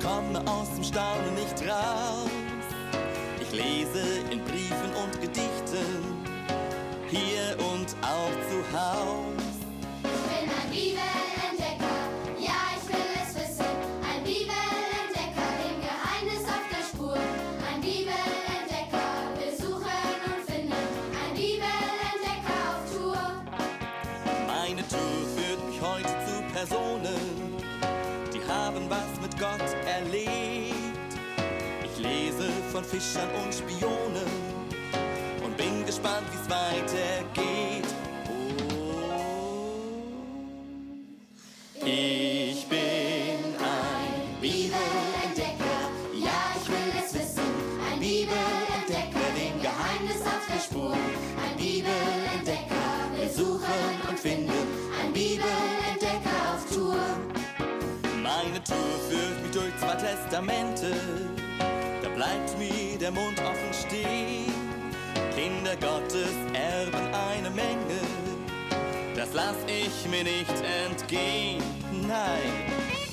komme aus dem Staunen nicht raus. Ich lese in Briefen und Gedichten, hier und auch zu Haus. Ich bin ein Bibelentdecker, ja, ich will es wissen. Ein Bibelentdecker, dem Geheimnis auf der Spur. Ein Bibelentdecker, will suchen und finden. Ein Bibelentdecker auf Tour. Meine Tour führt mich heute zu Personen, die haben was mit Gott erlebt. Ich lese von Fischern und Spionen und bin gespannt, wie es weitergeht. Ich bin ein Bibelentdecker, ja, ich will es wissen. Ein Bibelentdecker, dem Geheimnis auf der Spur. Ein Bibelentdecker, will suchen und finden. Ein Bibelentdecker auf Tour. Meine Tour führt mich durch 2 Testamente, da bleibt mir der Mund offen stehen. Kinder Gottes erben eine Menge, das lass ich mir nicht entgehen, nein.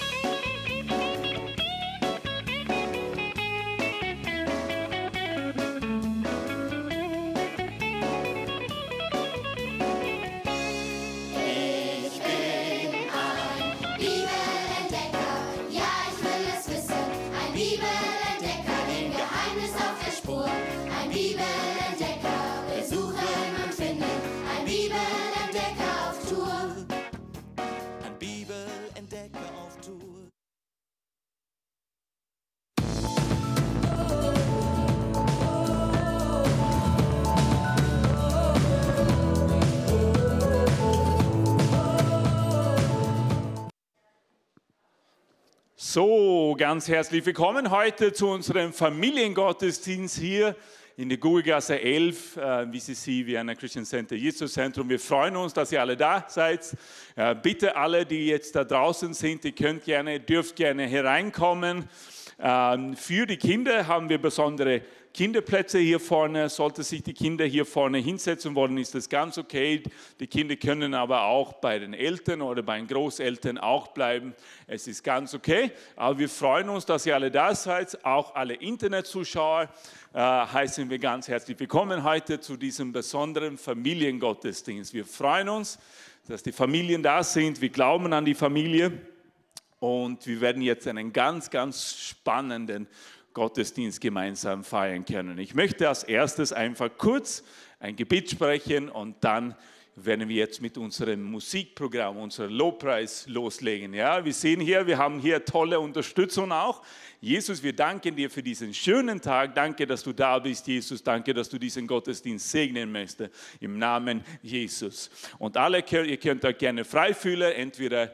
So, ganz herzlich willkommen heute zu unserem Familiengottesdienst hier in der Gugelgasse 11, WCC Vienna Christian Center, Jesus Zentrum. Wir freuen uns, dass ihr alle da seid. Bitte alle, die jetzt da draußen sind, ihr dürft gerne hereinkommen. Für die Kinder haben wir besondere Kinderplätze hier vorne. Sollte sich die Kinder hier vorne hinsetzen wollen, ist das ganz okay. Die Kinder können aber auch bei den Eltern oder bei den Großeltern auch bleiben. Es ist ganz okay. Aber wir freuen uns, dass ihr alle da seid. Auch alle Internetzuschauer heißen wir ganz herzlich willkommen heute zu diesem besonderen Familiengottesdienst. Wir freuen uns, dass die Familien da sind. Wir glauben an die Familie. Und wir werden jetzt einen ganz, ganz spannenden Gottesdienst gemeinsam feiern können. Ich möchte als erstes einfach kurz ein Gebet sprechen und dann werden wir jetzt mit unserem Musikprogramm, unserem Lobpreis loslegen. Ja, wir sehen hier, wir haben hier tolle Unterstützung auch. Jesus, wir danken dir für diesen schönen Tag. Danke, dass du da bist, Jesus. Danke, dass du diesen Gottesdienst segnen möchtest. Im Namen Jesus. Und alle, ihr könnt euch gerne frei fühlen, entweder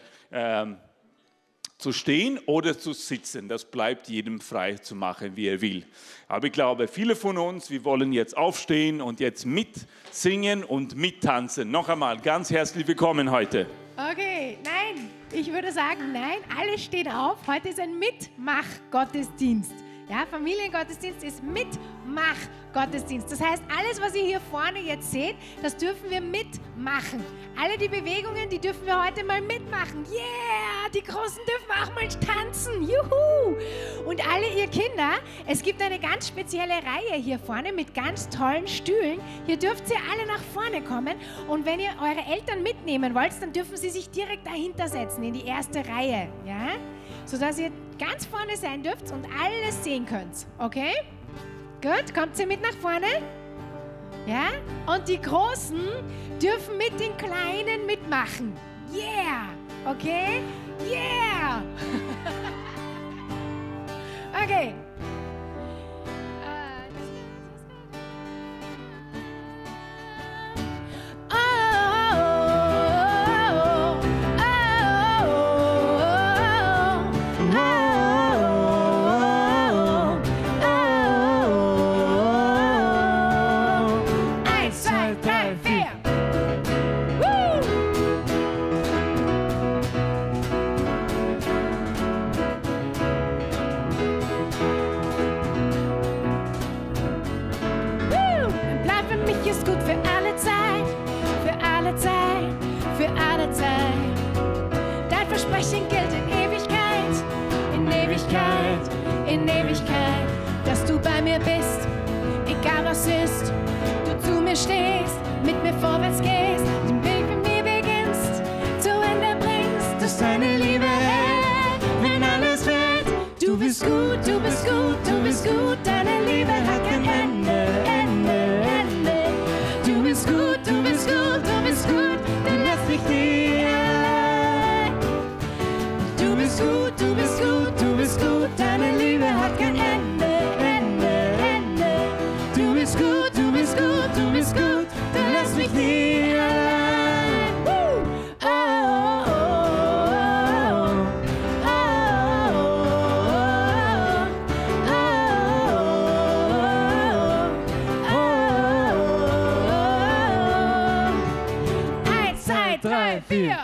zu stehen oder zu sitzen. Das bleibt jedem frei zu machen, wie er will. Aber ich glaube, viele von uns, wir wollen jetzt aufstehen und jetzt mitsingen und mittanzen. Noch einmal ganz herzlich willkommen heute. Okay, nein, ich würde sagen, nein, alle stehen auf. Heute ist ein Mitmach-Gottesdienst. Ja, Familiengottesdienst ist Mitmach-Gottesdienst. Das heißt, alles, was ihr hier vorne jetzt seht, das dürfen wir mitmachen. Alle die Bewegungen, die dürfen wir heute mal mitmachen. Yeah, die Großen dürfen auch mal tanzen. Juhu! Und alle ihr Kinder, es gibt eine ganz spezielle Reihe hier vorne mit ganz tollen Stühlen. Hier dürft ihr alle nach vorne kommen. Und wenn ihr eure Eltern mitnehmen wollt, dann dürfen sie sich direkt dahinter setzen, in die erste Reihe. Ja? Sodass ihr ganz vorne sein dürft und alles sehen könnt. Okay? Gut, kommt ihr mit nach vorne? Ja? Und die Großen dürfen mit den Kleinen mitmachen. Yeah! Okay? Yeah! Okay. in Ewigkeit, dass du bei mir bist, egal was ist, du zu mir stehst, mit mir vorwärts gehst, den Weg mit mir beginnst, zu Ende bringst, dass deine Liebe hält, wenn alles fällt. Du bist gut, du bist gut, du bist gut, deine Liebe hat kein Ende, Ende, Ende. Du bist gut, du bist gut, du bist gut, dann lass mich nie allein. Du bist gut, du bist gut, du bist gut, deine Liebe hat kein Ende, Ende, Ende. Du bist gut, du bist gut, du bist gut, dann lass mich nie allein. Oh, oh, oh, oh, oh, oh, oh. 1, 2, 3, 4.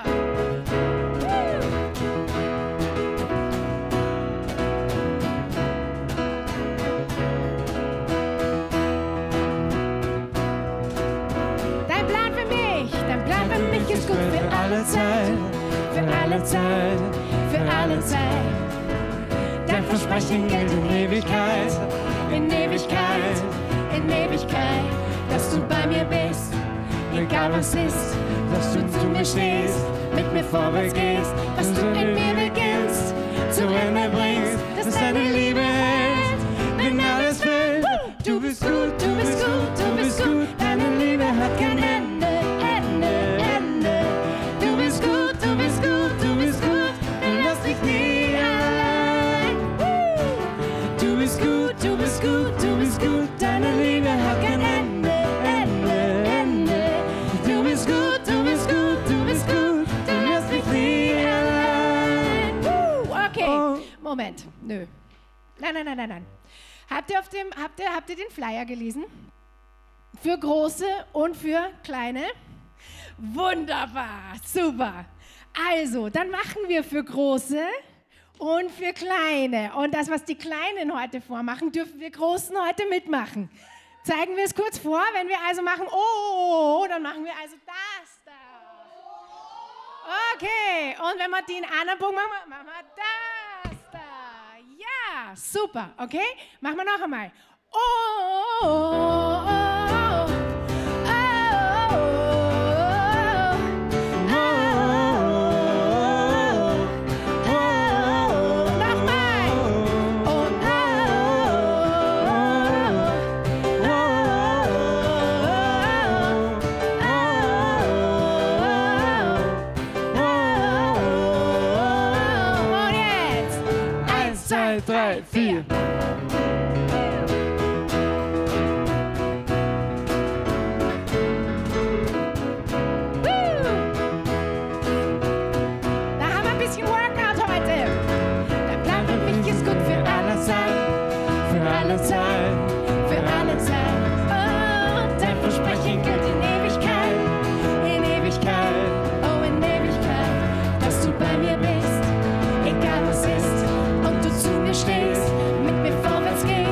Ist gut für alle Zeit, für alle Zeit, für alle Zeit. Dein Versprechen gilt in Ewigkeit, in Ewigkeit, in Ewigkeit, dass du bei mir bist, egal was ist, dass du zu mir stehst, mit mir vorwärts gehst, dass du in mir beginnst, zu Ende bringst, dass deine Liebe hält, wenn alles fällt. Du bist gut, du bist gut, du bist gut, deine Liebe hat kein Ende, Ende, Ende. Du bist gut, du bist gut, du bist gut, dann lass dich nie allein. Du bist gut, du bist gut, du bist gut, deine Liebe hat kein Ende, Ende, Ende. Du bist gut, du bist gut, du bist gut, dann lass dich nie allein. Okay, Moment, nö. Nein. Habt ihr den Flyer gelesen? Für Große und für Kleine? Wunderbar, super. Also, dann machen wir für Große und für Kleine. Und das, was die Kleinen heute vormachen, dürfen wir Großen heute mitmachen. Zeigen wir es kurz vor, wenn wir also machen, oh, dann machen wir also das da. Okay, und wenn wir den anderen Punkt machen, machen wir das da. Ja, super, okay? Machen wir noch einmal. Und jetzt 1, 2, 3, 4. Stehst, mit mir vorwärts gehst.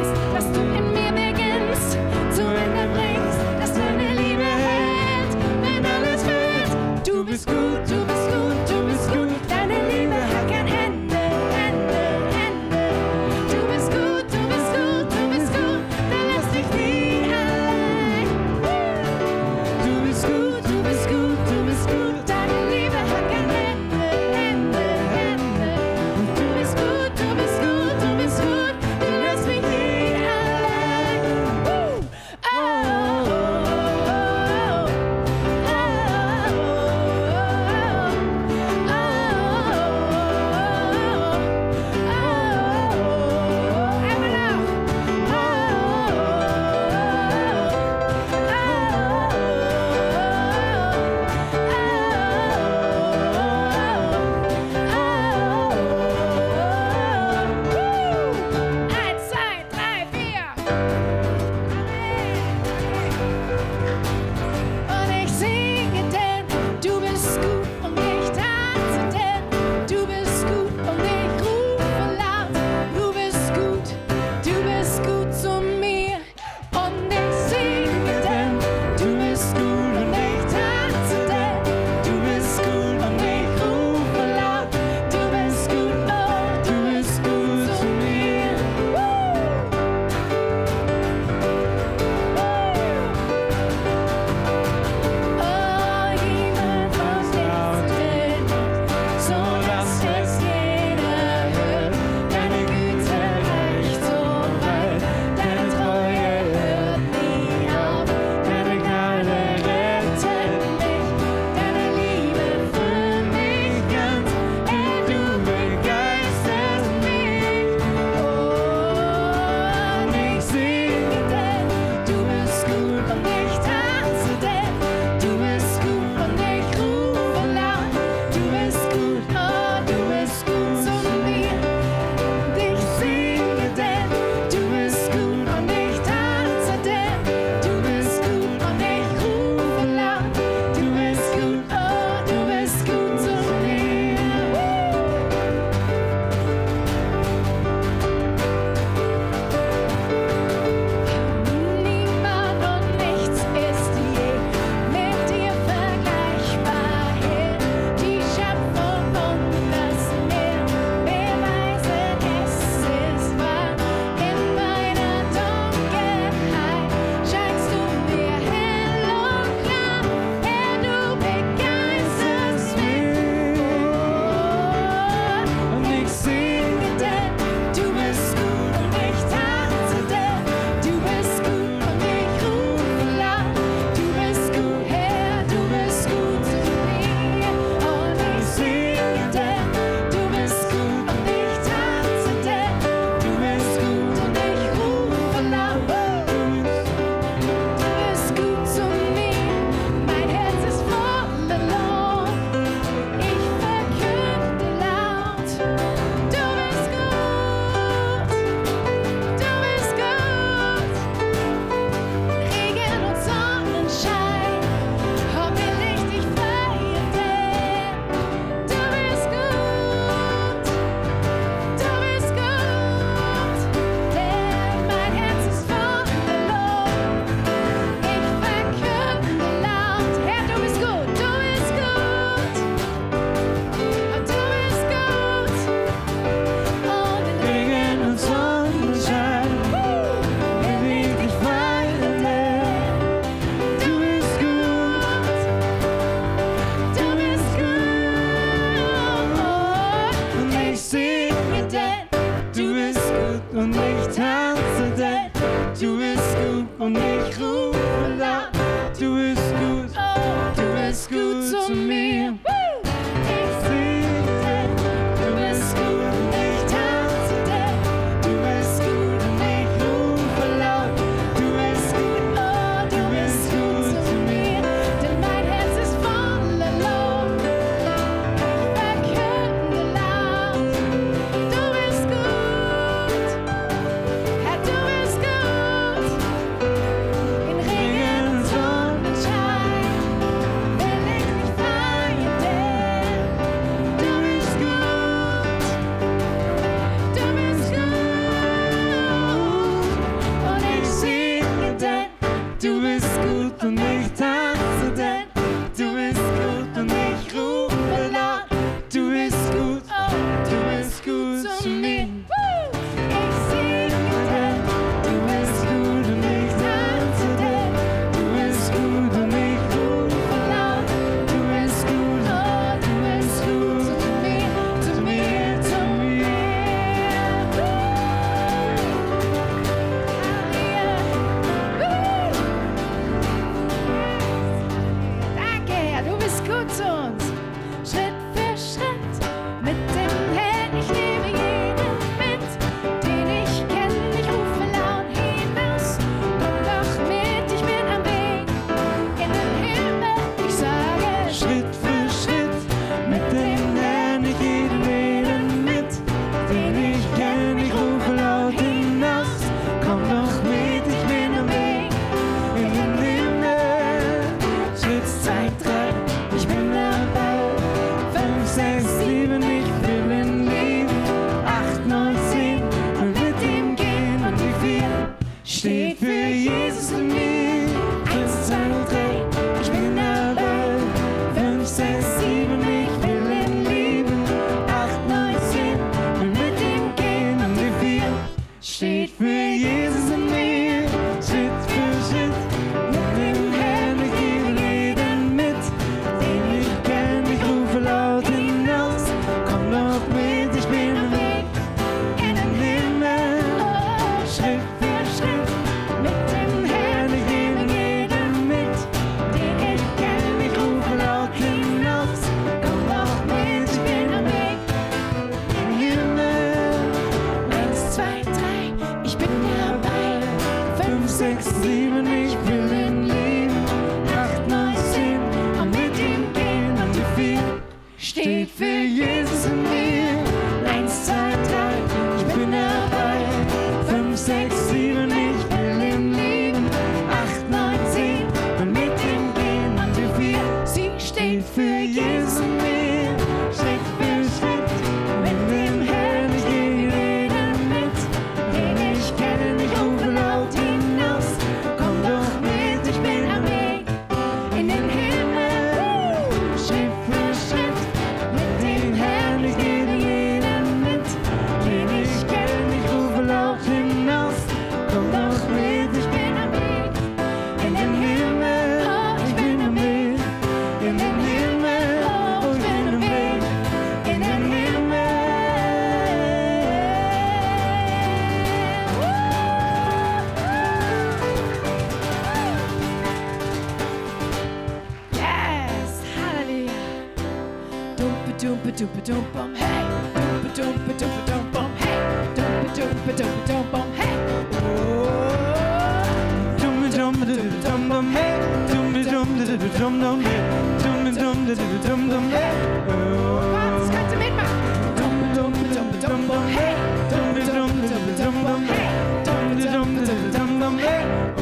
und ich tanze, denn du bist gut und ich rufe laut, du bist gut, du bist gut zu mir. Ich singe, du bist gut und ich tanze, denn du bist gut und ich rufe laut, du bist gut, du bist gut zu mir. Denn mein Herz ist voller Lob. Ich verkünde laut, du bist gut. Herr, du bist gut. In Regen und Sonnenschein will ich mich freuen, denn du bist gut. Du bist gut. Und ich singe, denn Du bist gut und ich tanze, denn du bist gut und ich rufe laut, du bist gut, du bist gut zu mir. Ich singe, denn Du bist gut und ich tanze, denn du bist gut und ich rufe laut, du bist gut, du bist gut zu mir, zu mir, zu mir. Danke, Herr, du bist gut zu uns. Schritt für Schritt mit dem Herrn, ich nehme jeden mit, den ich kenne. Ich rufe laut hinaus, komm doch mit, ich bin am Weg in den Himmel. Ich sage Schritt für Schritt mit dem Herrn, ich gehe jeden mit, den ich kenn, ich rufe laut hinaus, komm doch mit, ich bin am Weg in den Himmel. Schritt 2, 3, ich bin dabei, 5, 6, 7, ich will ihn lieben, 8, 9, 10, und mit ihm gehen und die 4 steht für Jesus in mir. 1, 2, 3, ich bin dabei, 5, 6, 7, ich will ihn lieben, 8, 9, 10, und mit ihm gehen und die 4 steht für Jesus in mir. Schritt für Schritt mit dem Herrn, ich gebe jeden mit, den ich kenn, ich rufe laut hinaus, komm doch mit, ich bin am Weg in den Himmel. Schritt für Schritt mit dem Herrn, ich gebe jeden mit, den ich kenn, ich rufe laut hinaus, komm doch mit, ich bin am Weg in den Himmel. 1, 2, 3, ich bin dabei, 5, 6, 7, ich will ihn lieben, 8, 9, 10, und mit ihm gehen und die 4 steht für Jesus in mir. 1, 2, 3, ich bin dabei, 5, 6, 7, ich will ihn lieben, 8, 9, 10, und mit ihm gehen und die 4 sie steht für Jesus in mir. Schritt für Schritt mit dem Herrn, ich gehe jeden mit, den ich kenne, ich rufe laut hinaus, komm doch mit, ich bin am Weg in den Himmel. Schritt für Schritt mit dem Herrn, ich gehe jeden mit, den ich kenne, ich rufe laut hinaus, komm doch mit, ich bin am Weg in den Himmel. Ich bin am Weg in den Himmel, ich bin am Weg in den Himmel. Yes, Halleluja. Dumpe, dumpe, dumpe, dumpum, hey. Dumpe, dumpe, dumpe, dumpum, hey. Dumpe, dumpe, dumpe, dumpum, hey. Dumme, dumme, dumme, dumme, hey. Dumme, dumme, dumme, dumme, hey. Dumme, dumme, dumme, dumme, hey. Gott, das könnt ihr mitmachen. Dumpe, dumpe, dumpe, dumpum, hey. Dumme, dumme, dumme, dumme, hey. Dumme, dumme, dumme, dumme, hey.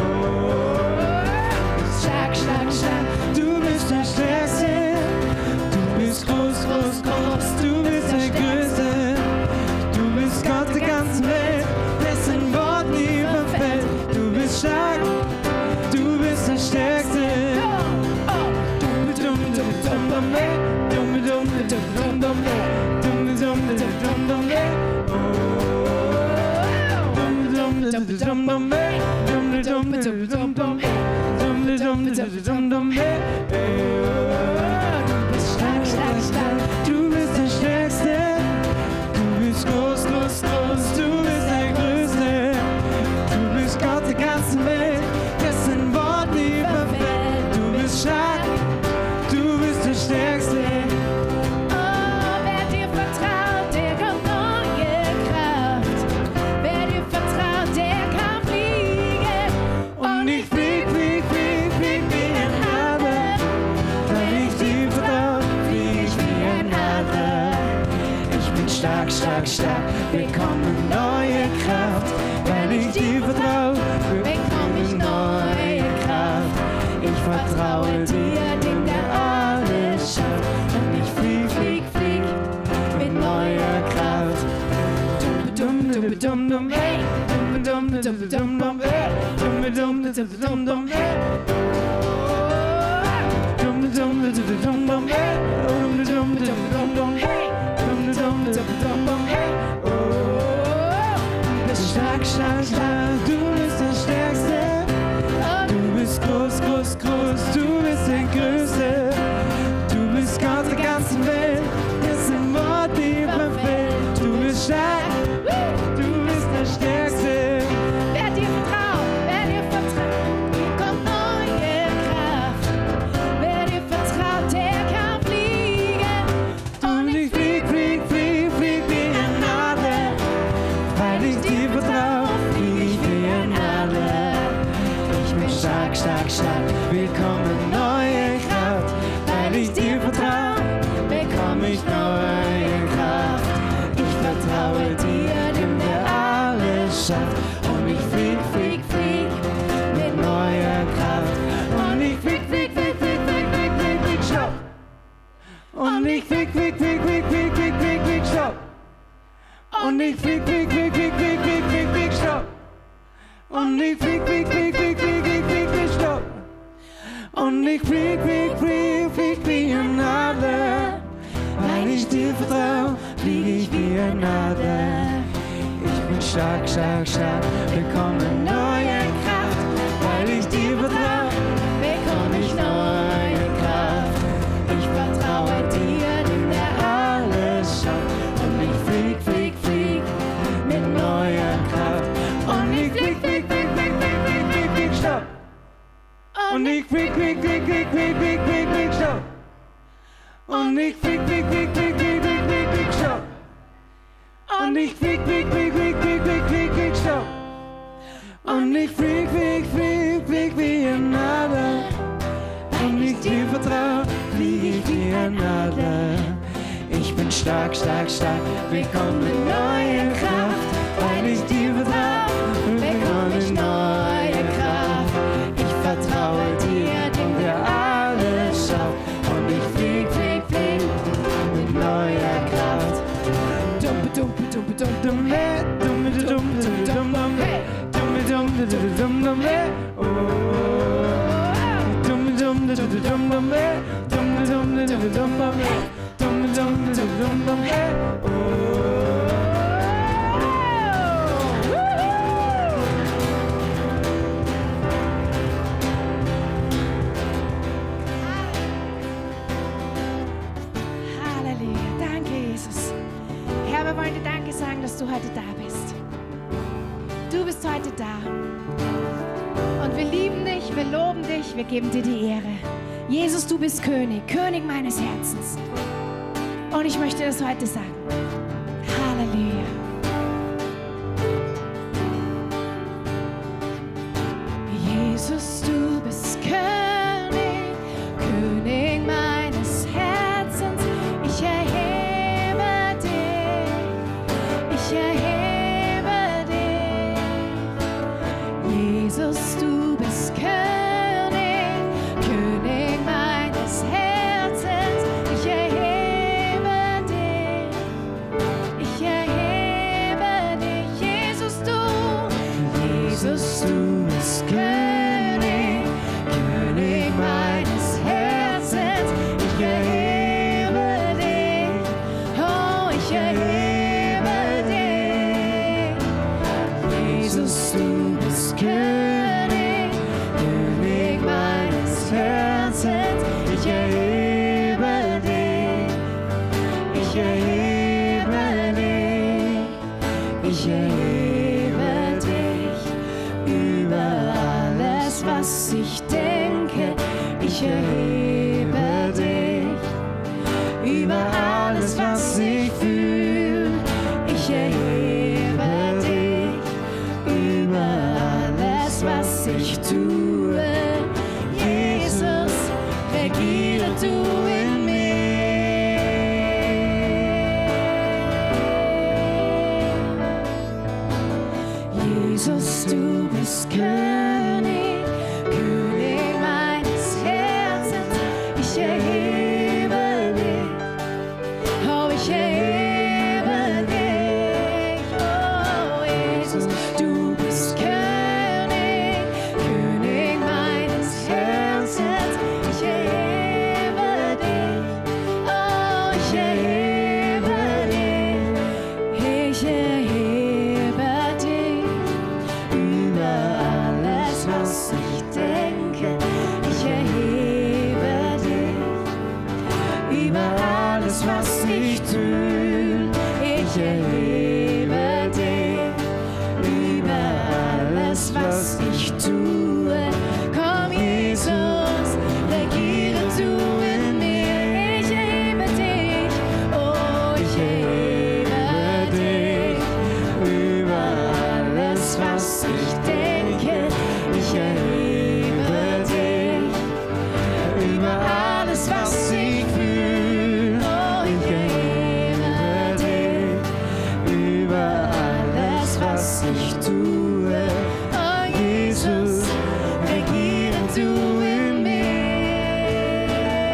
Schlag, schlag, schlag. Du bist der Stärkste, du bist groß, groß, groß, du bist der Größte, du bist Gott der ganzen Welt, dessen Wort nie verfällt. Du bist stark, du bist der Stärkste. Dumme, dumme, dumme, dumme, hey. Dumme, dumme, dumme, dumme, hey. Dumme, dumme, dumme, dumme, hey. Dumme, dumme, dumme, dumme, hey. Dumme, dumme, dumme, stark, bekomme neue Kraft, weil ich dir vertraue, bekomme ich neue Kraft. Ich vertraue dir, dem der alles schafft, und ich flieg mit neuer Kraft. Dum dum dum dum hey, dum dum dum dum dum hey, dum dum dum dum dum hey. Dum dum dum dum dum hey, dum dum dum dum dum hey, dum dum dum dum dum hey. Du bist stark, stark, stark, du bist der Stärkste. Du bist groß, groß, groß, du bist der Größte. Du bist Gott der ganzen Welt, dessen Wort dir verfällt. Du bist stark, du bist der Stärkste. Wer dir vertraut, bekommt neue Kraft. Wer dir vertraut, der kann fliegen. Und ich flieg wie ein Adler. Weil ich dir vertraue, flieg ich wie ein Adler. Ich bin stark, stark, stark, bekomme neue Kraft. Weil ich dir vertraue, bekomme ich neue Kraft. Ich vertraue dir, dem der alles schafft. Und ich flieg mit neuer Kraft. Und ich flieg, stopp. Und ich flieg, stopp. Und ich flieg, stopp. Und ich flieg, stopp. Und ich flieg wie ein Adler. Weil ich dir vertraue, flieg ich wie ein Adler. Ich bin stark, stark, stark, bekomme neue Kraft. Weil ich dir vertraue, bekomme ich neue Kraft. Ich vertraue dir, dem der alles schafft. Und ich flieg mit neuer Kraft. Und ich flieg, stopp. Und ich flieg, stopp. Und ich flieg, stopp. Und ich flieg, stopp. Und ich flieg wie ein Adler. Und ich dir vertraue, flieg ich wie ein Adler. Ich bin stark, stark, stark, bekomme neue Kraft. Weil ich dir vertraue, bekomme ich neue Kraft. Ich vertraue dir, dem der alles schafft. Und ich flieg mit neuer Kraft. Dum dum dum dum dum hey, dum dum dum dum dum hey, dum dum dum dum hey, oh. Dum dum dum dum hey, dum dum dum dum hey, dum dum dum hey, oh. Halleluja. Danke, Jesus. Herr, wir wollen dir Danke sagen, dass du heute da bist. Du bist heute da. Und wir lieben dich, wir loben dich, wir geben dir die Ehre. Jesus, du bist König, König meines Herzens. Und ich möchte das heute sagen. Halleluja. Jesus, du bist König, König meines Herzens. Ich erhebe dich, ich erhebe dich. Jesus, du bist König, König meines Herzens. Ich erhebe dich, ich erhebe dich. Jesus, du bist König, König meines Herzens. Ich erhebe dich, oh, ich erhebe dich. Jesus, du bist König, König meines Herzens. Ich erhebe dich, ich erhebe dich, ich erhebe dich über alles, was ich denke. Ich erhebe dich über alles, was ich fühle. Ich erhebe dich über alles, was ich tue. Jesus, du bist König, König meines Herzens. Ich erhebe dich, oh, ich erhebe dich. Oh, Jesus, du bist König, König meines Herzens. Ich erhebe dich, oh, ich erhebe dich. Ich erhebe dich über alles, was ich denke. Ich erhebe dich über alles, was ich fühle. Ich erhebe dich über alles, was ich tue. Komm, Jesus, regiere du in mir. Ich erhebe dich, oh, ich erhebe dich über alles, was ich denke. Ich erhebe dich über alles, was ich fühle. Oh, ich erhebe dich über alles, was ich tue. Oh, Jesus, regiere du in mir.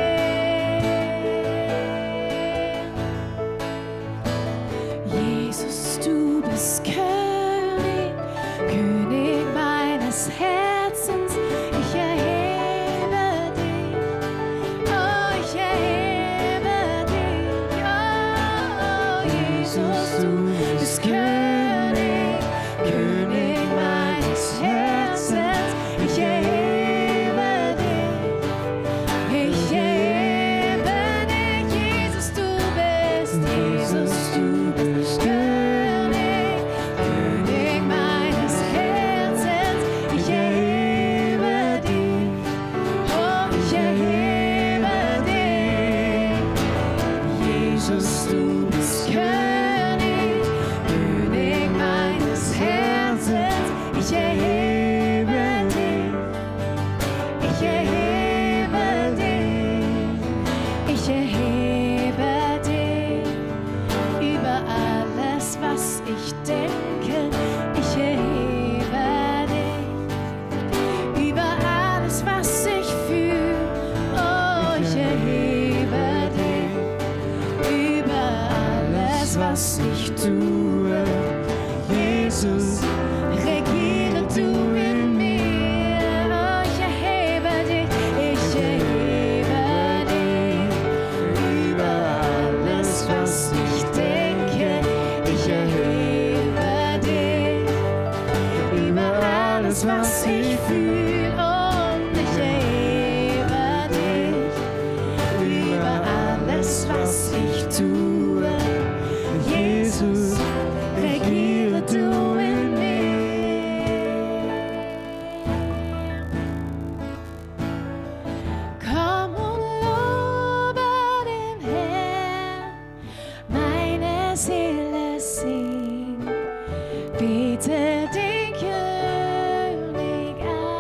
Jesus, du bist König, König meines Herzens. Ich erhebe dich, oh, ich erhebe dich. Oh, Jesus, du bist König, König meines Herzens. Ich erhebe dich, ich erhebe dich. Jesus, du bist König, König meines Herzens. Ich erhebe dich, oh, ich erhebe dich. Jesus, du bist König, König meines Herzens. Ich erhebe dich, ich erhebe dich, ich erhebe dich über alles, was ich denke. Ich erhebe dich über alles, was ich fühle. Oh, ich erhebe dich über alles, was ich tue. Jesus, regiere du in mir. Oh, ich erhebe dich über alles, was ich denke. Ich erhebe dich über alles, was ich fühle. Und ich erhebe dich über alles, was ich tue. Jesus, regiere du in mir. Komm und lobe den Herrn, meine Seele singt, bete den König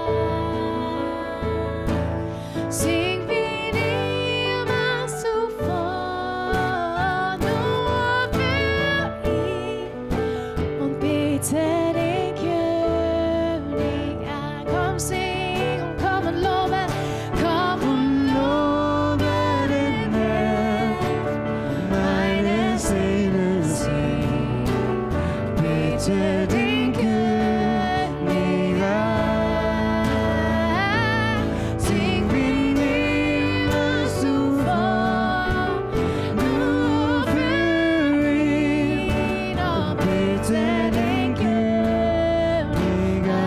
an. Sing wie niemals zuvor, nur für ihn, und bete den König an. Komm, sing und komm und lobe, komm und lobe den Herrn, meine Seele singt, bete den König an. Sing wie niemals zuvor, nur für ihn, und bete den König an.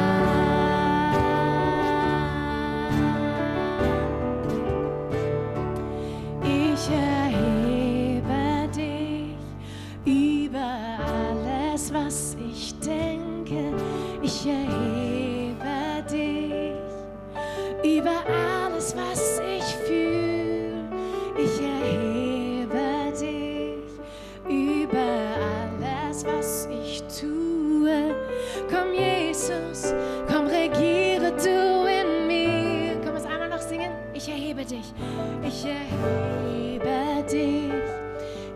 Ich erhebe dich über alles, was ich denke. Ich erhebe dich über alles, was ich fühle. Ich erhebe dich über alles, was ich tue. Komm, Jesus, komm, regiere du in mir. Komm, es einmal noch singen. Ich erhebe dich. Ich erhebe dich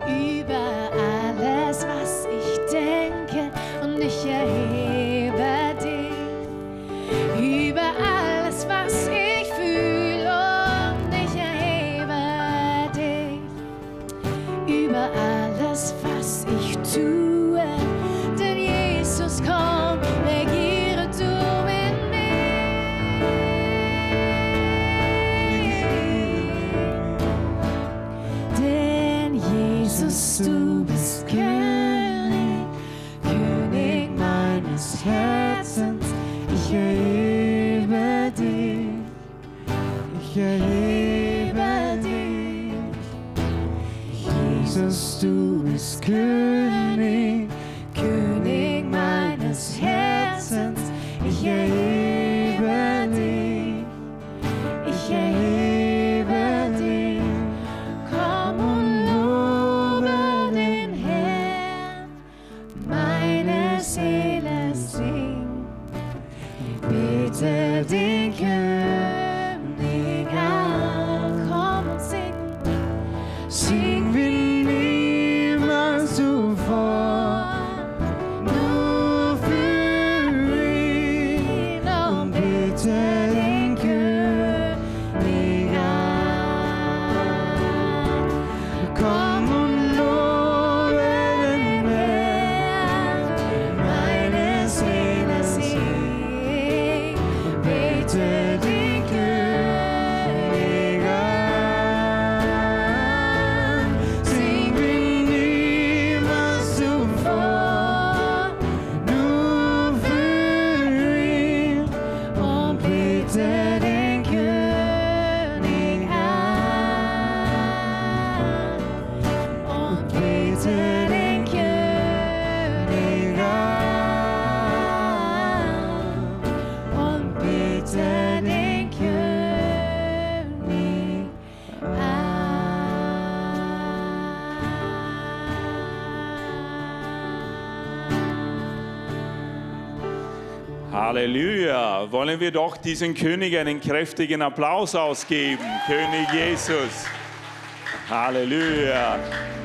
über alles, was ich denke. Und ich erhebe König, König meines Herzens, ich erhebe dich, ich erhebe dich. Komm und lobe den Herrn, meine Seele singt, bete den König an. Komm und sing, sing wie niemals zuvor, nur für ihn und bete den König an. Komm und lobe den Herrn, meine Seele singt, bete den König an. Sing wie niemals zuvor, nur für ihn und bete den König an. Und bete den König an. Und bete den König Halleluja. Wollen wir doch diesem König einen kräftigen Applaus ausgeben. König Jesus. Halleluja.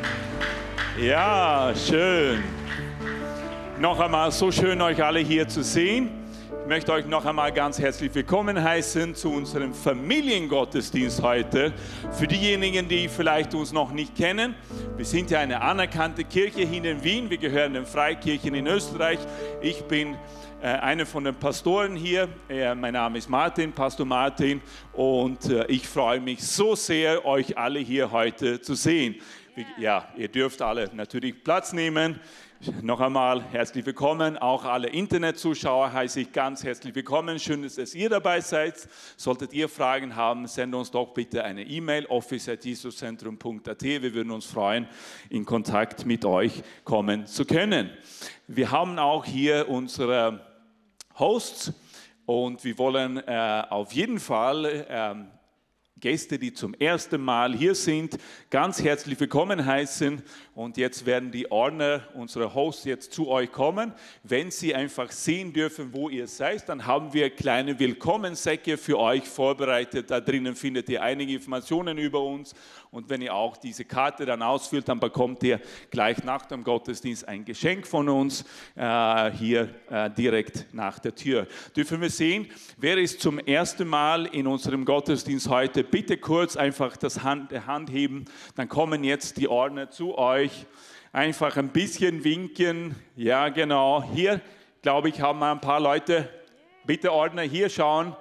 Ja, schön. Noch einmal so schön, euch alle hier zu sehen. Ich möchte euch noch einmal ganz herzlich willkommen heißen zu unserem Familiengottesdienst heute. Für diejenigen, die vielleicht uns noch nicht kennen, wir sind ja eine anerkannte Kirche hier in Wien. Wir gehören den Freikirchen in Österreich. Ich bin einer von den Pastoren hier. Mein Name ist Martin, Pastor Martin, und ich freue mich so sehr, euch alle hier heute zu sehen. Ja, ihr dürft alle natürlich Platz nehmen. Noch einmal herzlich willkommen. Auch alle Internetzuschauer heiße ich ganz herzlich willkommen. Schön, dass ihr dabei seid. Solltet ihr Fragen haben, sendet uns doch bitte eine E-Mail, office@jesuszentrum.at. Wir würden uns freuen, in Kontakt mit euch kommen zu können. Wir haben auch hier unsere Hosts und wir wollen auf jeden Fall Gäste, die zum ersten Mal hier sind, ganz herzlich willkommen heißen. Und jetzt werden die Ordner, unsere Hosts, jetzt zu euch kommen. Wenn sie einfach sehen dürfen, wo ihr seid, dann haben wir kleine Willkommenssäcke für euch vorbereitet. Da drinnen findet ihr einige Informationen über uns. Und wenn ihr auch diese Karte dann ausfüllt, dann bekommt ihr gleich nach dem Gottesdienst ein Geschenk von uns hier direkt nach der Tür. Dürfen wir sehen, wer ist zum ersten Mal in unserem Gottesdienst heute? Bitte kurz einfach das Hand heben, dann kommen jetzt die Ordner zu euch. Einfach ein bisschen winken. Ja, genau. Hier, glaube ich, haben wir ein paar Leute. Bitte Ordner hier schauen.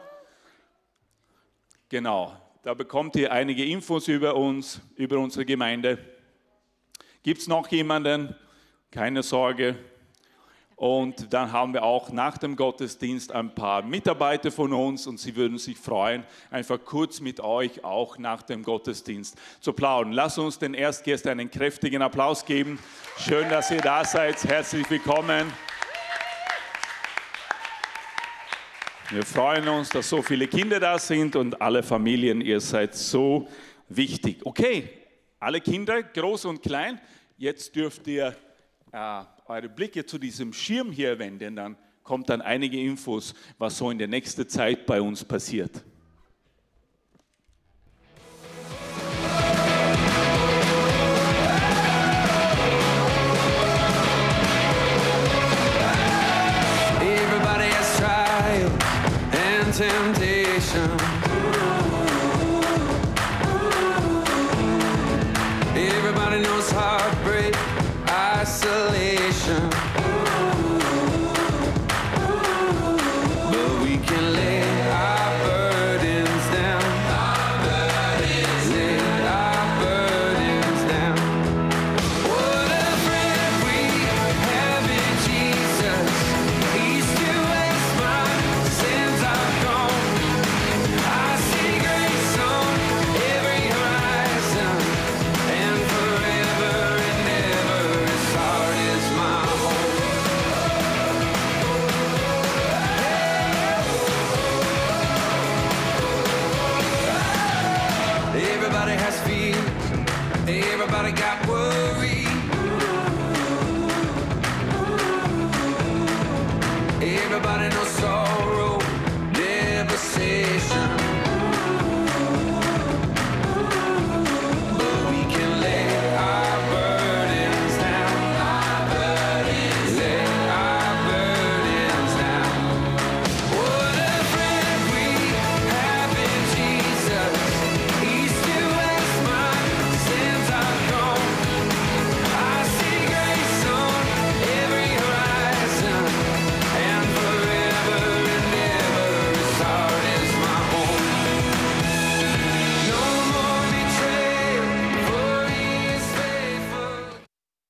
Genau. Da bekommt ihr einige Infos über uns, über unsere Gemeinde. Gibt es noch jemanden? Keine Sorge. Und dann haben wir auch nach dem Gottesdienst ein paar Mitarbeiter von uns und sie würden sich freuen, einfach kurz mit euch auch nach dem Gottesdienst zu plaudern. Lasst uns den Erstgästen einen kräftigen Applaus geben. Schön, dass ihr da seid. Herzlich willkommen. Wir freuen uns, dass so viele Kinder da sind und alle Familien, ihr seid so wichtig. Okay, alle Kinder, groß und klein, jetzt dürft ihr eure Blicke zu diesem Schirm hier wenden, dann kommt dann einige Infos, was so in der nächsten Zeit bei uns passiert. Everybody has trial and temptation. Everybody knows heartbreak, isolation. But we can lay our burdens down. Lay our burdens down. What a friend we have in Jesus. East to west, my sins are gone. everybody knows sorrow, devastation. But we can lay our burdens down, lay our burdens down. What a friend we have in Jesus. East to west, my sins are gone. I see grace on every horizon, and forever and ever His heart is my home. No more betrayal, for He is faithful.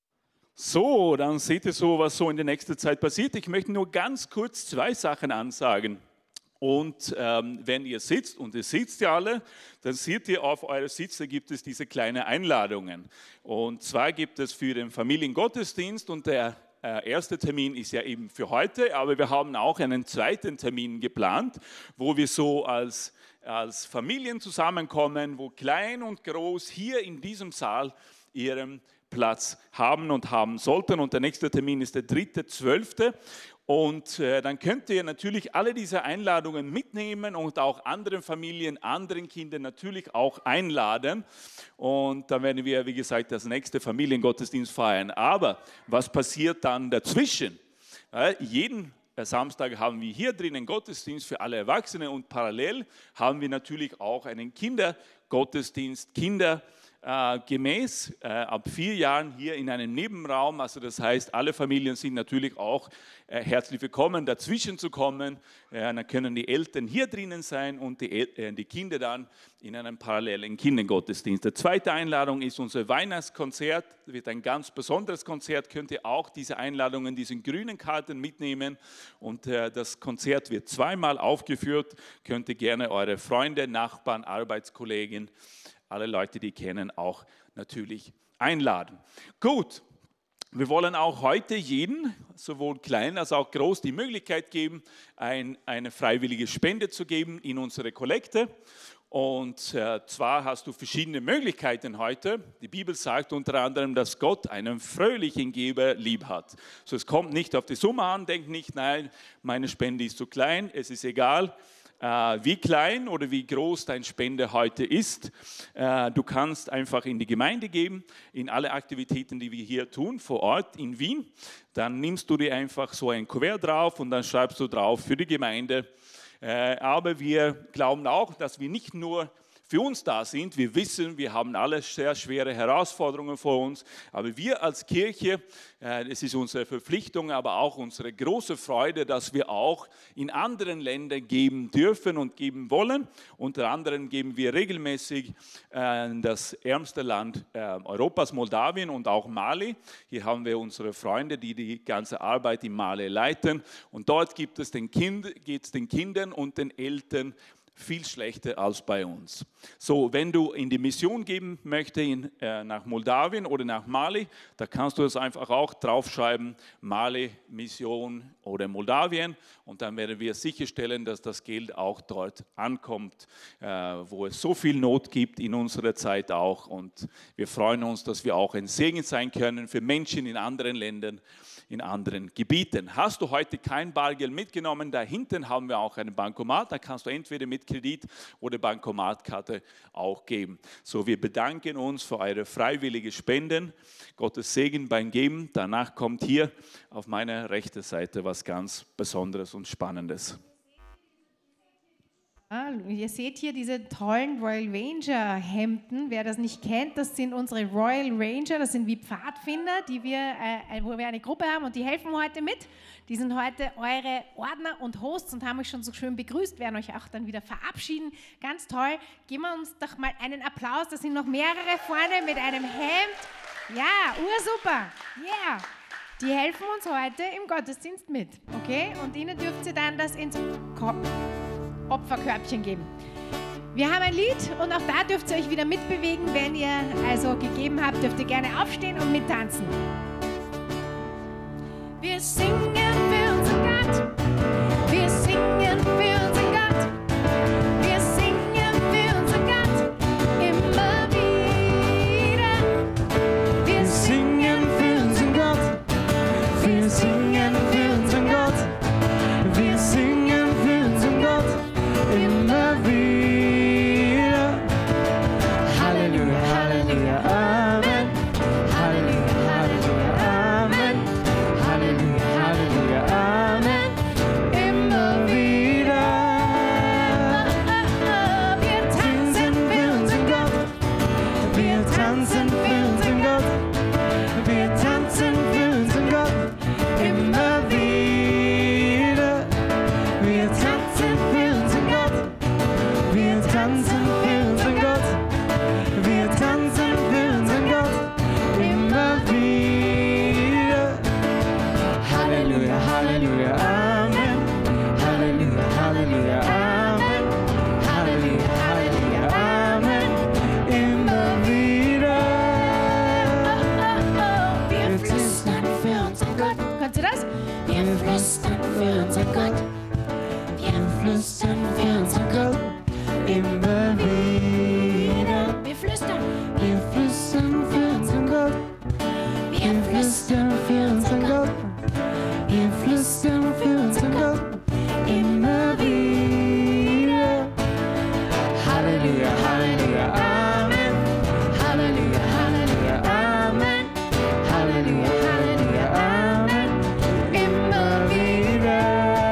So, dann seht ihr so, was so in der nächsten Zeit passiert. Ich möchte nur ganz kurz zwei Sachen ansagen. Und wenn ihr sitzt, und ihr sitzt ja alle, dann seht ihr auf eurer Sitz, da gibt es diese kleinen Einladungen. Und zwar gibt es für den Familiengottesdienst, und der erste Termin ist ja eben für heute, aber wir haben auch einen zweiten Termin geplant, wo wir so als Familien zusammenkommen, wo klein und groß hier in diesem Saal ihren Platz haben und haben sollten. Und der nächste Termin ist der 3.12. Und dann könnt ihr natürlich alle diese Einladungen mitnehmen und auch anderen Familien, anderen Kindern natürlich auch einladen. Und dann werden wir, wie gesagt, das nächste Familiengottesdienst feiern. Aber was passiert dann dazwischen? Jeden Samstag haben wir hier drinnen Gottesdienst für alle Erwachsene und parallel haben wir natürlich auch einen Kindergottesdienst, gemäß ab 4 Jahren hier in einem Nebenraum. Also das heißt, alle Familien sind natürlich auch herzlich willkommen, dazwischen zu kommen. Dann können die Eltern hier drinnen sein und die Kinder dann in einem parallelen Kindergottesdienst. Die zweite Einladung ist unser Weihnachtskonzert. Das wird ein ganz besonderes Konzert. Könnt ihr auch diese Einladungen, diesen grünen Karten mitnehmen. Und das Konzert wird 2-mal aufgeführt. Könnt ihr gerne eure Freunde, Nachbarn, Arbeitskollegen, alle Leute, die kennen, auch natürlich einladen. Gut, wir wollen auch heute jedem, sowohl klein als auch groß, die Möglichkeit geben, eine freiwillige Spende zu geben in unsere Kollekte. Und zwar hast du verschiedene Möglichkeiten heute. Die Bibel sagt unter anderem, dass Gott einen fröhlichen Geber lieb hat. So, es kommt nicht auf die Summe an, denk nicht, nein, meine Spende ist zu klein, es ist egal, wie klein oder wie groß dein Spende heute ist. Du kannst einfach in die Gemeinde geben, in alle Aktivitäten, die wir hier tun, vor Ort in Wien. Dann nimmst du dir einfach so ein Kuvert drauf und dann schreibst du drauf für die Gemeinde. Aber wir glauben auch, dass wir nicht nur für uns da sind. Wir wissen, wir haben alle sehr schwere Herausforderungen vor uns, aber wir als Kirche, es ist unsere Verpflichtung, aber auch unsere große Freude, dass wir auch in anderen Ländern geben dürfen und geben wollen. Unter anderem geben wir regelmäßig das ärmste Land Europas, Moldawien und auch Mali. Hier haben wir unsere Freunde, die die ganze Arbeit in Mali leiten, und dort geht es den Kindern und den Eltern viel schlechter als bei uns. So, wenn du in die Mission geben möchtest nach Moldawien oder nach Mali, da kannst du es einfach auch draufschreiben, Mali, Mission oder Moldawien, und dann werden wir sicherstellen, dass das Geld auch dort ankommt, wo es so viel Not gibt in unserer Zeit auch, und wir freuen uns, dass wir auch ein Segen sein können für Menschen in anderen Ländern, in anderen Gebieten. Hast du heute kein Bargeld mitgenommen, da hinten haben wir auch einen Bankomat, da kannst du entweder mit Kredit oder Bankomatkarte auch geben. So, wir bedanken uns für eure freiwillige Spenden. Gottes Segen beim Geben. Danach kommt hier auf meiner rechten Seite was ganz Besonderes und Spannendes. Ihr seht hier diese tollen Royal Ranger Hemden. Wer das nicht kennt, das sind unsere Royal Ranger. Das sind wie Pfadfinder, wo wir eine Gruppe haben, und die helfen heute mit. Die sind heute eure Ordner und Hosts und haben euch schon so schön begrüßt, werden euch auch dann wieder verabschieden. Ganz toll. Geben wir uns doch mal einen Applaus. Da sind noch mehrere vorne mit einem Hemd. Ja, ursuper. Yeah. Die helfen uns heute im Gottesdienst mit. Okay? Und ihnen dürft ihr dann das ins Opferkörbchen geben. Wir haben ein Lied und auch da dürft ihr euch wieder mitbewegen. Wenn ihr also gegeben habt, dürft ihr gerne aufstehen und mittanzen. Wir singen für unseren Gott. Wir singen für unseren Gott. Wir singen für unseren Gott immer wieder. Wir singen für unseren Gott. Wir singen für unseren Gott. flüstern für unseren Gott immer wieder. Wir flüstern. Wir flüstern für unseren Gott. Wir flüstern für unseren Gott. Wir flüstern für unseren Gott immer wieder. Halleluja, Halleluja, Amen. Halleluja, Halleluja, Amen. Halleluja, Halleluja, Amen. Immer wieder.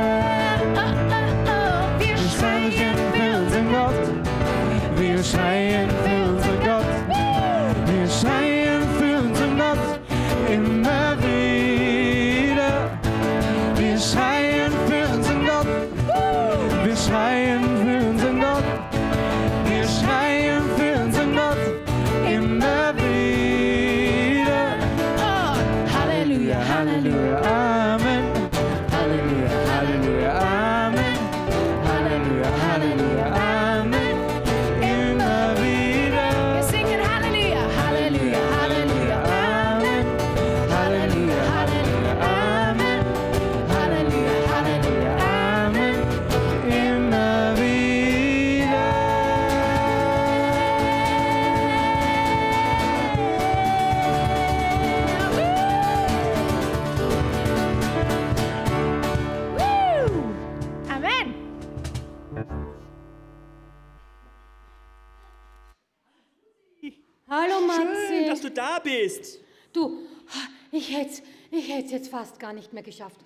Wir Wir schreien für unseren Gott. Wir schreien für unseren Gott. Wir schreien für unseren Gott immer wieder. Wir schreien für unseren Gott. Wir schreien für unseren Gott. Wir schreien für unseren Gott immer wieder. Halleluja, Halleluja, Amen. Halleluja, Halleluja, Amen. Halleluja, Halleluja, Amen. Immer wieder. Wir singen Halleluja, Halleluja, Halleluja, Amen. Halleluja, Halleluja, Amen. Halleluja, Halleluja, Amen. Immer wieder. Amen. Hallo Maxi. Schön, dass du da bist. Du, ich hätte es jetzt fast gar nicht mehr geschafft.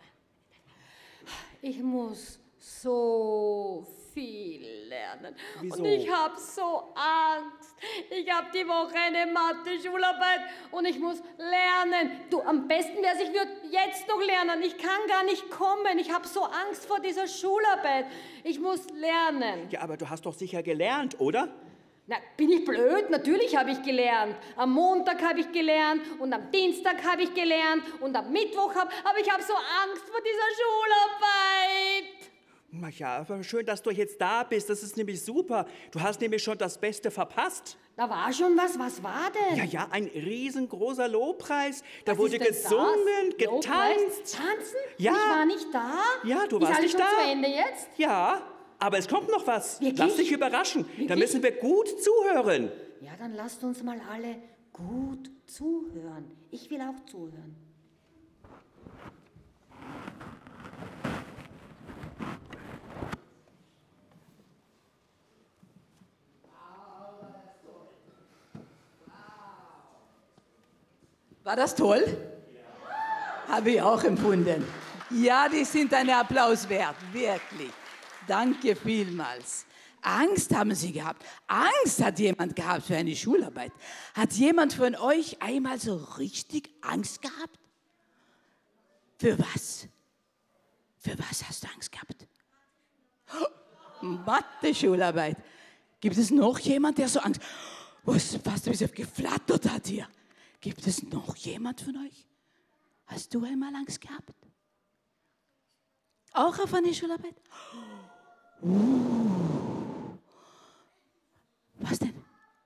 Ich muss so viel lernen. Wieso? Und ich habe so Angst. Ich habe die Woche eine Mathe-Schularbeit und ich muss lernen. Du, am besten wäre es, ich würde jetzt noch lernen. Ich kann gar nicht kommen. Ich habe so Angst vor dieser Schularbeit. Ich muss lernen. Ja, aber du hast doch sicher gelernt, oder? Na, bin ich blöd? Natürlich habe ich gelernt. Am Montag habe ich gelernt und am Dienstag habe ich gelernt und am Mittwoch aber ich habe so Angst vor dieser Schularbeit. Na ja, aber schön, dass du jetzt da bist. Das ist nämlich super. Du hast nämlich schon das Beste verpasst. Da war schon was. Was war denn? Ja, ja, ein riesengroßer Lobpreis. Da Was wurde ist denn gesungen, das? Lobpreis? getanzt. Tanzen? Ja. Ich war nicht da. Ja, du Ist warst alles nicht schon da. zu Ende jetzt? Ja, aber es kommt noch was. Wirklich? Lass dich überraschen. Da Wirklich? müssen wir gut zuhören. Ja, dann lasst uns mal alle gut zuhören. Ich will auch zuhören. War das toll? Ja. Habe ich auch empfunden. Ja, die sind einen Applaus wert, wirklich. Danke vielmals. Angst haben Sie gehabt. Angst hat jemand gehabt für eine Schularbeit. Hat jemand von euch einmal so richtig Angst gehabt? Für was? Für was hast du Angst gehabt? Mathe-Schularbeit. Gibt es noch jemand, der so Angst... Was fast ein bisschen geflattert hat hier. Gibt es noch jemand von euch? Hast du einmal Angst gehabt? Auch auf eine Schularbeit? Was denn?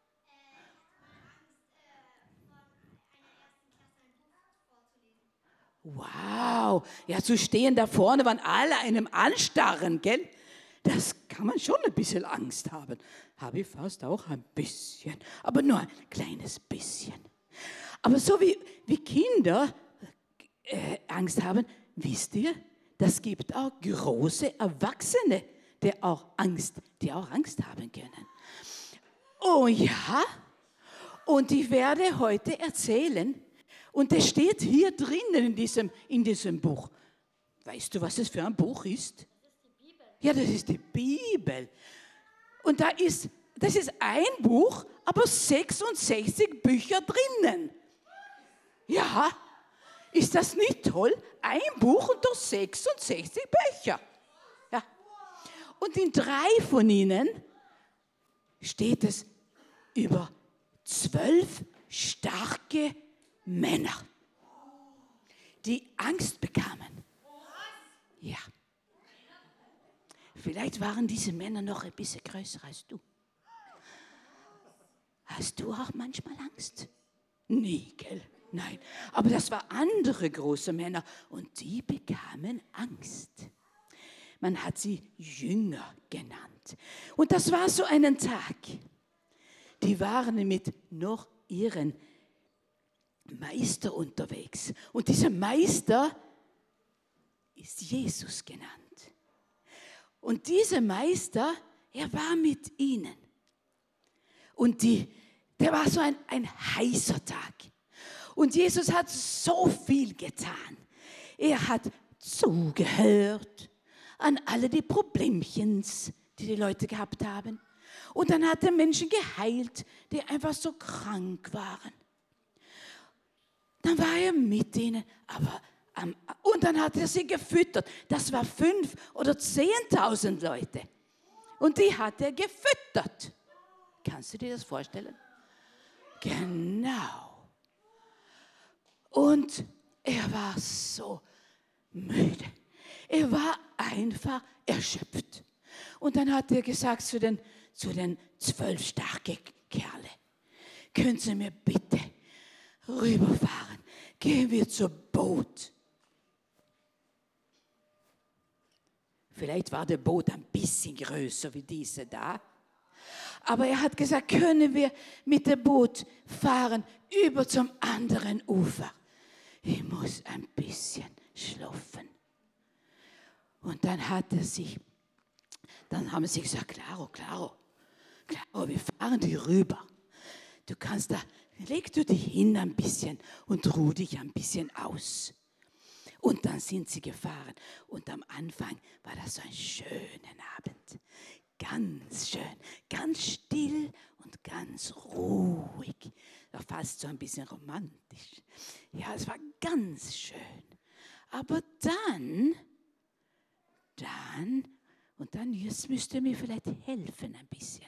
Wow, ja, zu stehen da vorne, waren alle einem anstarren, gell? Das kann man schon ein bisschen Angst haben. Habe ich fast auch ein bisschen, aber nur ein kleines bisschen. Aber so wie Kinder Angst haben, wisst ihr, das gibt auch große Erwachsene, die auch Angst haben können. Oh ja, und ich werde heute erzählen, und es steht hier drinnen in diesem Buch. Weißt du, was es für ein Buch ist? Ja, das ist die Bibel. Und das ist ein Buch, aber 66 Bücher drinnen. Ja, ist das nicht toll? Ein Buch und doch 66 Bücher. Ja. Und in 3 von ihnen steht es über 12 starke Männer, die Angst bekamen. Ja. Vielleicht waren diese Männer noch ein bisschen größer als du. Hast du auch manchmal Angst? Nie, gell? Nein. Aber das waren andere große Männer und die bekamen Angst. man hat sie Jünger genannt. Und das war so einen Tag. Die waren mit noch ihren Meister unterwegs. Und dieser Meister ist Jesus genannt. Und dieser Meister, er war mit ihnen. Und der war so ein heißer Tag. Und Jesus hat so viel getan. Er hat zugehört an alle die Problemchens, die die Leute gehabt haben. Und dann hat er Menschen geheilt, die einfach so krank waren. Dann war er mit ihnen, und dann hat er sie gefüttert. Das war 5.000 oder 10.000 Leute. Und die hat er gefüttert. Kannst du dir das vorstellen? Genau. Und er war so müde. Er war einfach erschöpft. Und dann hat er gesagt zu den 12 starken Kerle, können Sie mir bitte rüberfahren? Gehen wir zur Boot. Vielleicht war der Boot ein bisschen größer wie diese da. Aber er hat gesagt, können wir mit dem Boot fahren über zum anderen Ufer. Ich muss ein bisschen schlafen. Und dann haben sie gesagt, klaro, wir fahren die rüber. Du kannst da, leg du dich hin ein bisschen und ruh dich ein bisschen aus. Und dann sind sie gefahren. Und am Anfang war das so ein schöner Abend. Ganz schön, ganz still und ganz ruhig. Fast so ein bisschen romantisch. Ja, es war ganz schön. Aber dann, jetzt müsst ihr mir vielleicht helfen ein bisschen.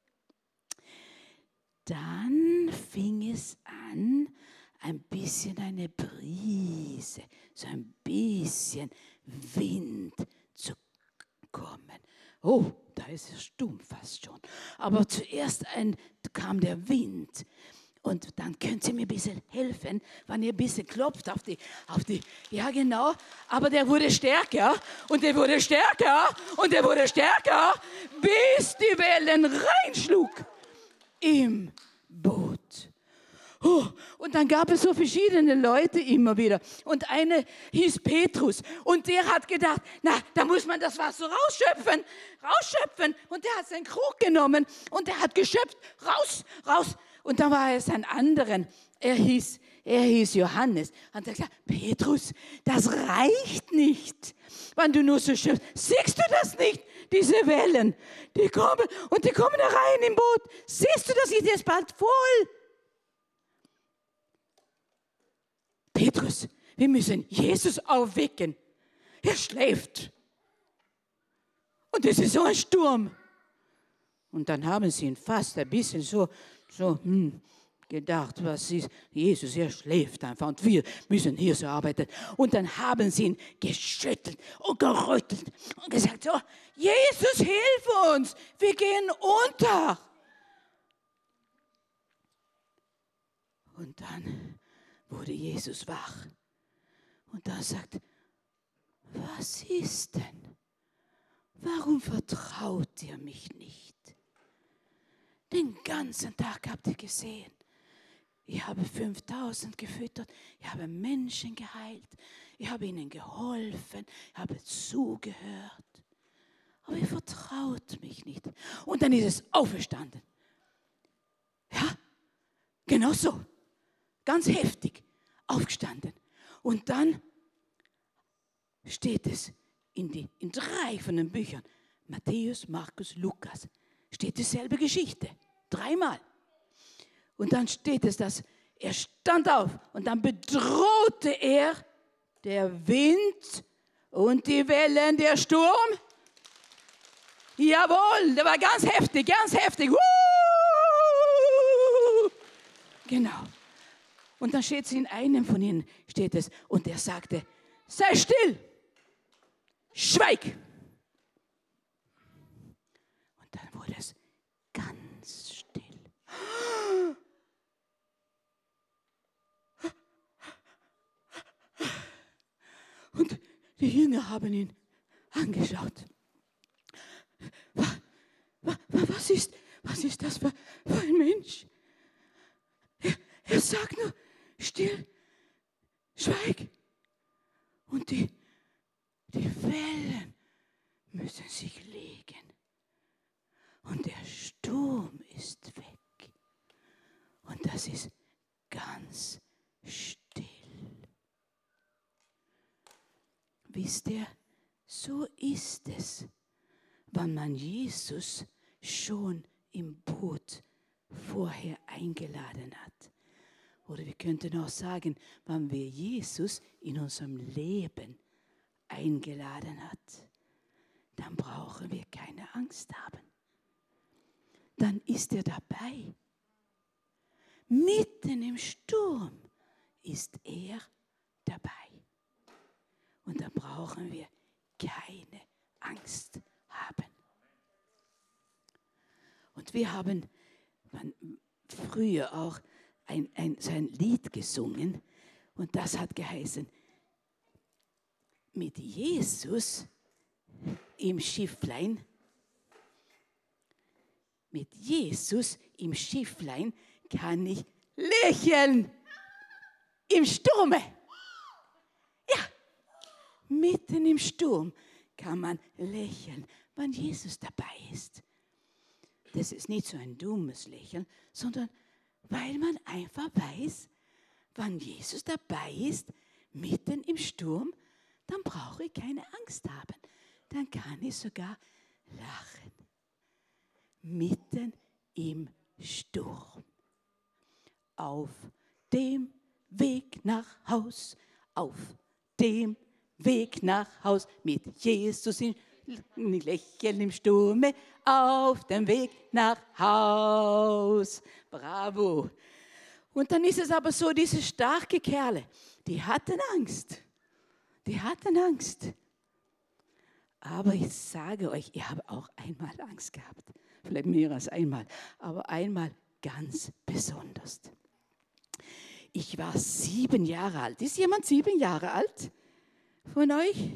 Dann fing es an, ein bisschen eine Brise, so ein bisschen Wind zu kommen. Oh, da ist es stumm fast schon. Aber zuerst kam der Wind. Und dann könnt ihr mir ein bisschen helfen, wenn ihr ein bisschen klopft auf die, ja genau. Aber der wurde stärker und der wurde stärker und der wurde stärker, bis die Wellen reinschlug im Boot. Oh, und dann gab es so verschiedene Leute immer wieder. Und eine hieß Petrus. Und der hat gedacht, da muss man das Wasser rausschöpfen. Und der hat seinen Krug genommen und der hat geschöpft, raus. Und dann war es ein anderen, er hieß Johannes. Und er hat gesagt, Petrus, das reicht nicht, wenn du nur so schöpfst. Siehst du das nicht? Diese Wellen, die kommen da rein im Boot. Siehst du, das ist jetzt bald voll. Petrus, wir müssen Jesus aufwecken. Er schläft. Und es ist so ein Sturm. Und dann haben sie ihn fast ein bisschen so gedacht, was ist, Jesus, er schläft einfach und wir müssen hier so arbeiten. Und dann haben sie ihn geschüttelt und gerüttelt und gesagt, so, Jesus, hilf uns, wir gehen unter. Und dann wurde Jesus wach und da sagt, was ist denn? Warum vertraut ihr mich nicht? Den ganzen Tag habt ihr gesehen. Ich habe 5.000 gefüttert, ich habe Menschen geheilt, ich habe ihnen geholfen, ich habe zugehört. Aber ihr vertraut mich nicht. Und dann ist es auferstanden. Ja, genau so. Ganz heftig aufgestanden. Und dann steht es in 3 von den Büchern, Matthäus, Markus, Lukas, steht dieselbe Geschichte. 3-mal. Und dann steht es, dass er stand auf und dann bedrohte er der Wind und die Wellen, der Sturm. Jawohl, der war ganz heftig. Genau. Und dann steht es in einem von ihnen, steht es, und er sagte, sei still, schweig. Und dann wurde es ganz still. Und die Jünger haben ihn angeschaut. Was ist das für ein Mensch? Er sagt nur, still, schweig. Und die Wellen müssen sich legen. Und der Sturm ist weg. Und das ist ganz still. Wisst ihr, so ist es, wenn man Jesus schon im Boot vorher eingeladen hat. Oder wir könnten auch sagen, wenn wir Jesus in unserem Leben eingeladen hat, dann brauchen wir keine Angst haben. Dann ist er dabei. Mitten im Sturm ist er dabei. Und da brauchen wir keine Angst haben. Und wir haben früher auch so ein Lied gesungen und das hat geheißen, mit Jesus im Schifflein, mit Jesus im Schifflein kann ich lächeln im Sturme. Ja, mitten im Sturm kann man lächeln, wenn Jesus dabei ist. Das ist nicht so ein dummes Lächeln, sondern weil man einfach weiß, wenn Jesus dabei ist, mitten im Sturm, dann brauche ich keine Angst haben. Dann kann ich sogar lachen. Mitten im Sturm. Auf dem Weg nach Haus, auf dem Weg nach Haus, mit Jesus im Lächeln im Sturme, auf dem Weg nach Haus. Bravo. Und dann ist es aber so, diese starken Kerle, die hatten Angst. Die hatten Angst. Aber ich sage euch, ich habe auch einmal Angst gehabt. Vielleicht mehr als einmal, aber einmal ganz besonders. Ich war 7 Jahre alt. Ist jemand 7 Jahre alt von euch?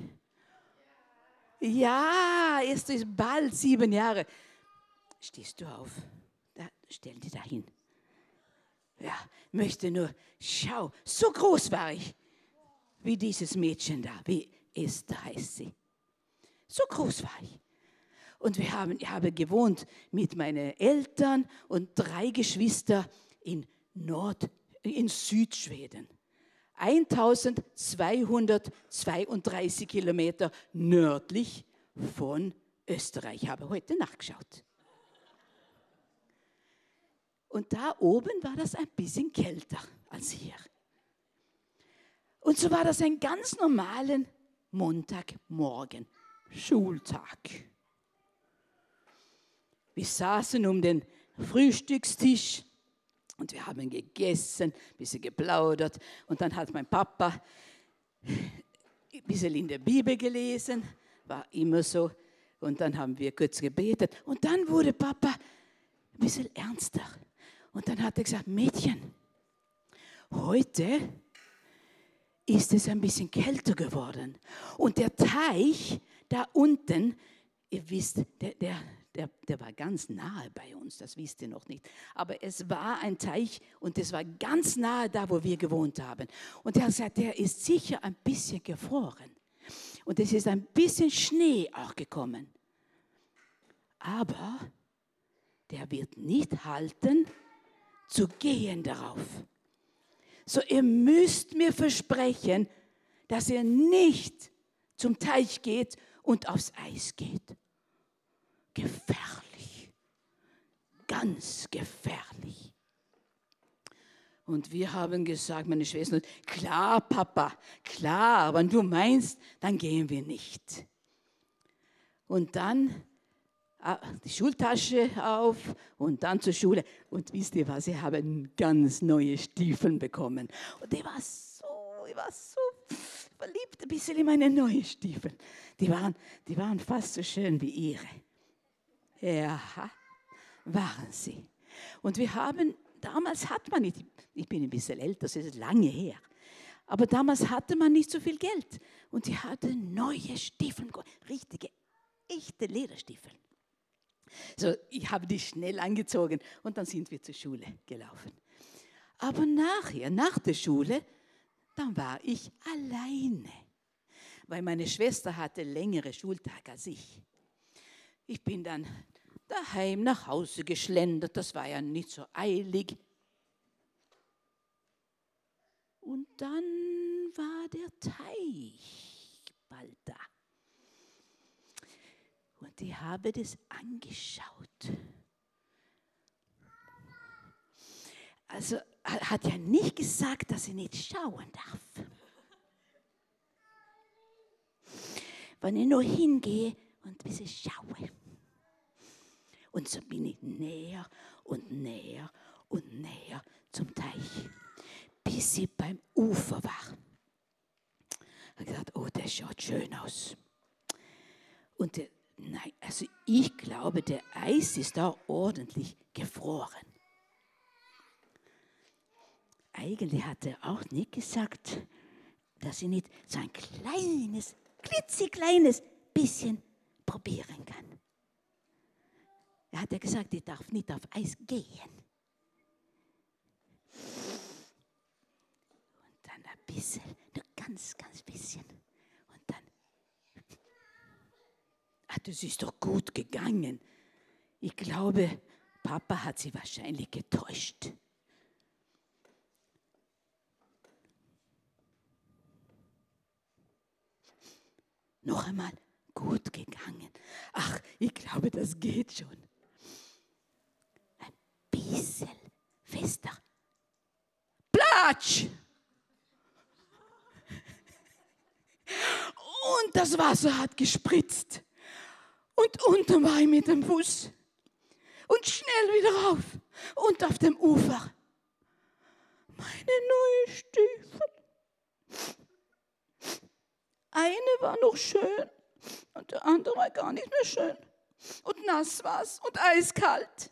Ja, es ist bald 7 Jahre. Stehst du auf? Da, stell dich da hin. Ja, möchte nur, schau, so groß war ich, wie dieses Mädchen da, wie Esther heißt sie. So groß war ich. Und ich habe gewohnt mit meinen Eltern und 3 Geschwister in Südschweden. 1232 Kilometer nördlich von Österreich. Ich habe heute nachgeschaut. Und da oben war das ein bisschen kälter als hier. Und so war das ein ganz normalen Montagmorgen, Schultag. Wir saßen um den Frühstückstisch und wir haben gegessen, ein bisschen geplaudert. Und dann hat mein Papa ein bisschen in der Bibel gelesen, war immer so. Und dann haben wir kurz gebetet. Und dann wurde Papa ein bisschen ernster. Und dann hat er gesagt, Mädchen, heute ist es ein bisschen kälter geworden. Und der Teich da unten, ihr wisst, der war ganz nahe bei uns, das wisst ihr noch nicht. Aber es war ein Teich und es war ganz nahe da, wo wir gewohnt haben. Und er hat gesagt, der ist sicher ein bisschen gefroren. Und es ist ein bisschen Schnee auch gekommen. Aber der wird nicht halten, zu gehen darauf. So, ihr müsst mir versprechen, dass ihr nicht zum Teich geht und aufs Eis geht. Gefährlich. Ganz gefährlich. Und wir haben gesagt, meine Schwester, klar, Papa, klar, wenn du meinst, dann gehen wir nicht. Und dann die Schultasche auf und dann zur Schule. Und wisst ihr was, ich habe ganz neue Stiefel bekommen. Und ich war so verliebt ein bisschen in meine neuen Stiefel. Die waren fast so schön wie ihre. Ja, waren sie. Und damals hat man nicht, ich bin ein bisschen älter, das ist lange her, Aber damals hatte man nicht so viel Geld. Und die hatte neue Stiefel, richtige, echte Lederstiefel. So, ich habe die schnell angezogen und dann sind wir zur Schule gelaufen. Aber nachher, nach der Schule, dann war ich alleine, weil meine Schwester hatte längere Schultage als ich. Ich bin dann daheim nach Hause geschlendert, das war ja nicht so eilig. Und dann war der Teich bald da. Und ich habe das angeschaut. Also hat ja nicht gesagt, dass ich nicht schauen darf. Wenn ich nur hingehe und ein bisschen schaue. Und so bin ich näher und näher und näher zum Teich, bis ich beim Ufer war. Ich habe gesagt, oh, das schaut schön aus. Und nein, also ich glaube, der Eis ist da ordentlich gefroren. Eigentlich hat er auch nicht gesagt, dass ich nicht so ein kleines, klitzekleines bisschen probieren kann. Er hat ja gesagt, ich darf nicht auf Eis gehen. Und dann ein bisschen, nur ganz, ganz bisschen. Und dann, das ist doch gut gegangen. Ich glaube, Papa hat sie wahrscheinlich getäuscht. Noch einmal, gut gegangen. Ach, ich glaube, das geht schon. Ein bisschen fester. Platsch! Und das Wasser hat gespritzt. Und unten war ich mit dem Fuß. Und schnell wieder rauf. Und auf dem Ufer. Meine neue Stiefel. Eine war noch schön und der andere war gar nicht mehr schön. Und nass war's und eiskalt.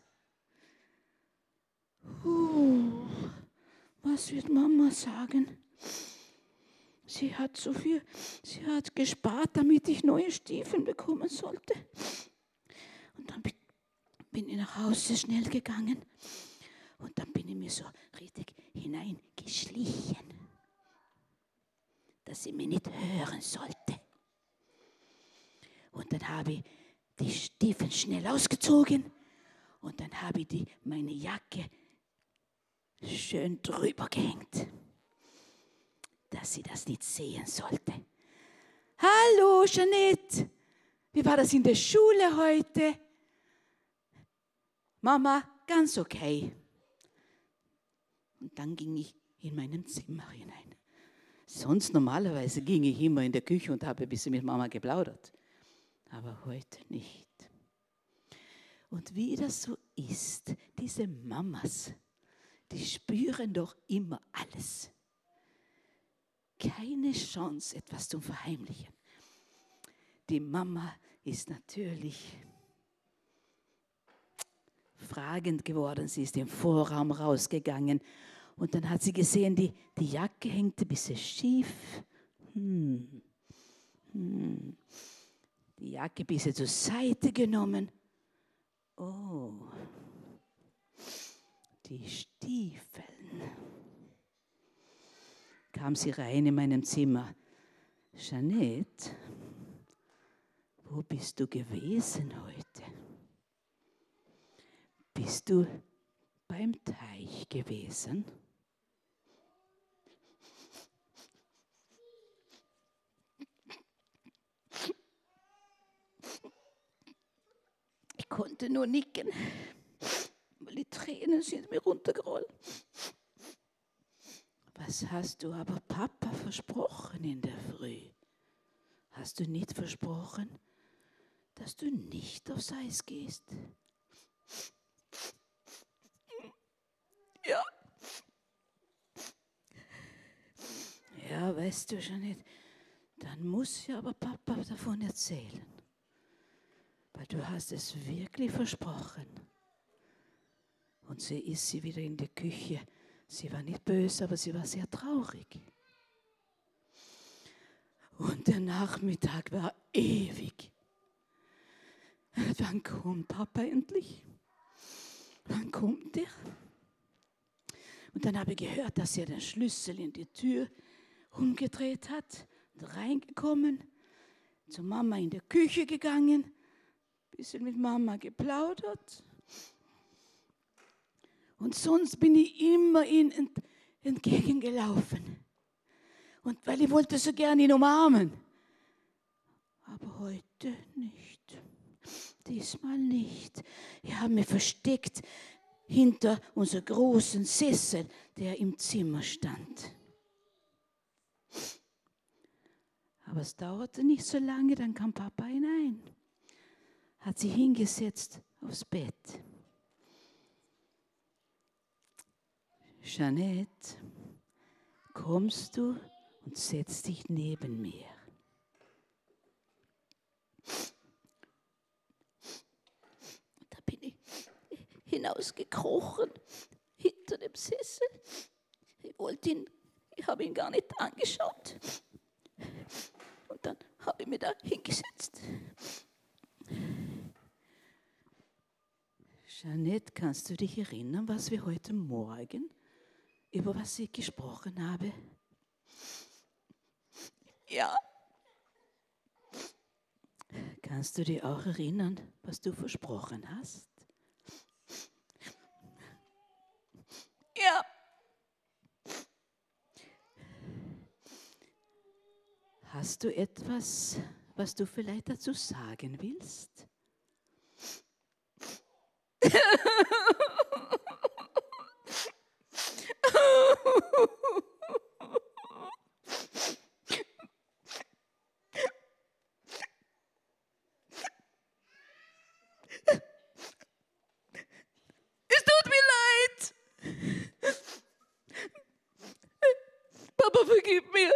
Was wird Mama sagen? Sie hat so viel, sie hat gespart, damit ich neue Stiefel bekommen sollte. Und dann bin ich nach Hause schnell gegangen und dann bin ich mir so richtig hineingeschlichen, dass sie mich nicht hören sollte. Und dann habe ich die Stiefel schnell ausgezogen und dann habe ich meine Jacke schön drüber gehängt, dass sie das nicht sehen sollte. Hallo, Jeanette, wie war das in der Schule heute? Mama, ganz okay. Und dann ging ich in meinem Zimmer hinein. Sonst normalerweise ging ich immer in der Küche und habe ein bisschen mit Mama geplaudert. Aber heute nicht. Und wie das so ist, diese Mamas, die spüren doch immer alles. Keine Chance, etwas zu verheimlichen. Die Mama ist natürlich fragend geworden. Sie ist im Vorraum rausgegangen. Und dann hat sie gesehen, die Jacke hängt ein bisschen schief. Die Jacke ein bisschen zur Seite genommen. Oh, die Stiefeln. Kam sie rein in meinem Zimmer. Jeanette, wo bist du gewesen heute? Bist du beim Teich gewesen? Ich konnte nur nicken, weil die Tränen sind mir runtergerollt. Was hast du aber Papa versprochen in der Früh? Hast du nicht versprochen, dass du nicht aufs Eis gehst? Ja. Ja, weißt du schon nicht, dann muss ja aber Papa davon erzählen. Weil du hast es wirklich versprochen. Und sie ist wieder in der Küche. Sie war nicht böse, aber sie war sehr traurig. Und der Nachmittag war ewig. Wann kommt Papa endlich? Wann kommt er? Und dann habe ich gehört, dass er den Schlüssel in die Tür umgedreht hat, und reingekommen, zur Mama in der Küche gegangen, ein bisschen mit Mama geplaudert. Und sonst bin ich immer ihm entgegengelaufen. Und weil ich wollte so gerne ihn umarmen. Aber heute nicht. Diesmal nicht. Ich habe mich versteckt hinter unserem großen Sessel, der im Zimmer stand. Aber es dauerte nicht so lange, dann kam Papa hinein. Hat sich hingesetzt aufs Bett. Jeanette, kommst du und setz dich neben mir. Und da bin ich hinausgekrochen, hinter dem Sessel. Ich habe ihn gar nicht angeschaut. Und dann habe ich mich da hingesetzt. Jeanette, kannst du dich erinnern, was wir heute Morgen, über was ich gesprochen habe? Ja. Kannst du dich auch erinnern, was du versprochen hast? Ja. Hast du etwas, was du vielleicht dazu sagen willst? Es tut mir leid. Papa, vergib mir.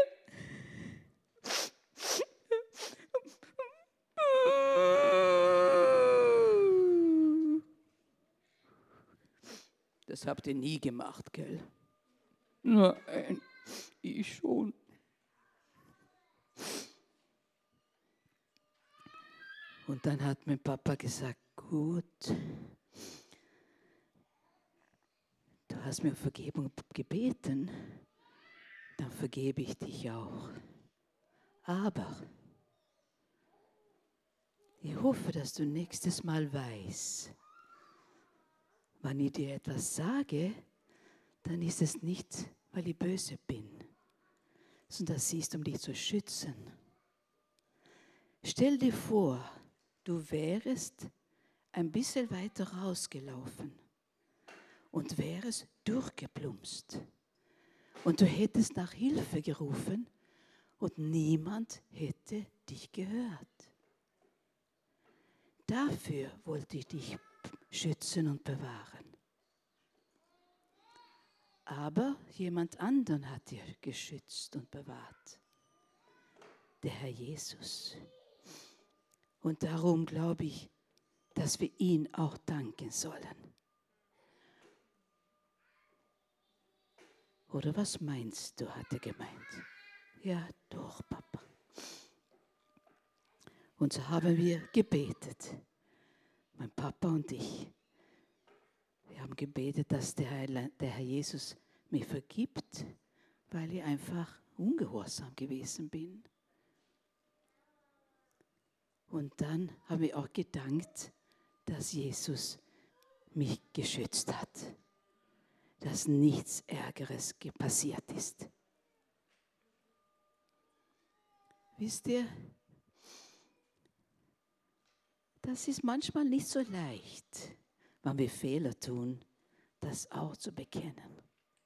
Das habt ihr nie gemacht, gell? Nein, ich schon. Und dann hat mein Papa gesagt, gut, du hast mir um Vergebung gebeten, dann vergebe ich dich auch. Aber ich hoffe, dass du nächstes Mal weißt, wenn ich dir etwas sage, dann ist es nicht, weil ich böse bin, sondern das ist, um dich zu schützen. Stell dir vor, du wärest ein bisschen weiter rausgelaufen und wärest durchgeplumpst. Und du hättest nach Hilfe gerufen und niemand hätte dich gehört. Dafür wollte ich dich schützen und bewahren. Aber jemand anderen hat dir geschützt und bewahrt. Der Herr Jesus. Und darum glaube ich, dass wir ihn auch danken sollen. Oder was meinst du, hat er gemeint? Ja, doch, Papa. Und so haben wir gebetet, mein Papa und ich. Wir haben gebetet, dass der Herr Jesus mir vergibt, weil ich einfach ungehorsam gewesen bin. Und dann haben wir auch gedankt, dass Jesus mich geschützt hat, dass nichts Ärgeres passiert ist. Wisst ihr, das ist manchmal nicht so leicht, wenn wir Fehler tun, das auch zu bekennen.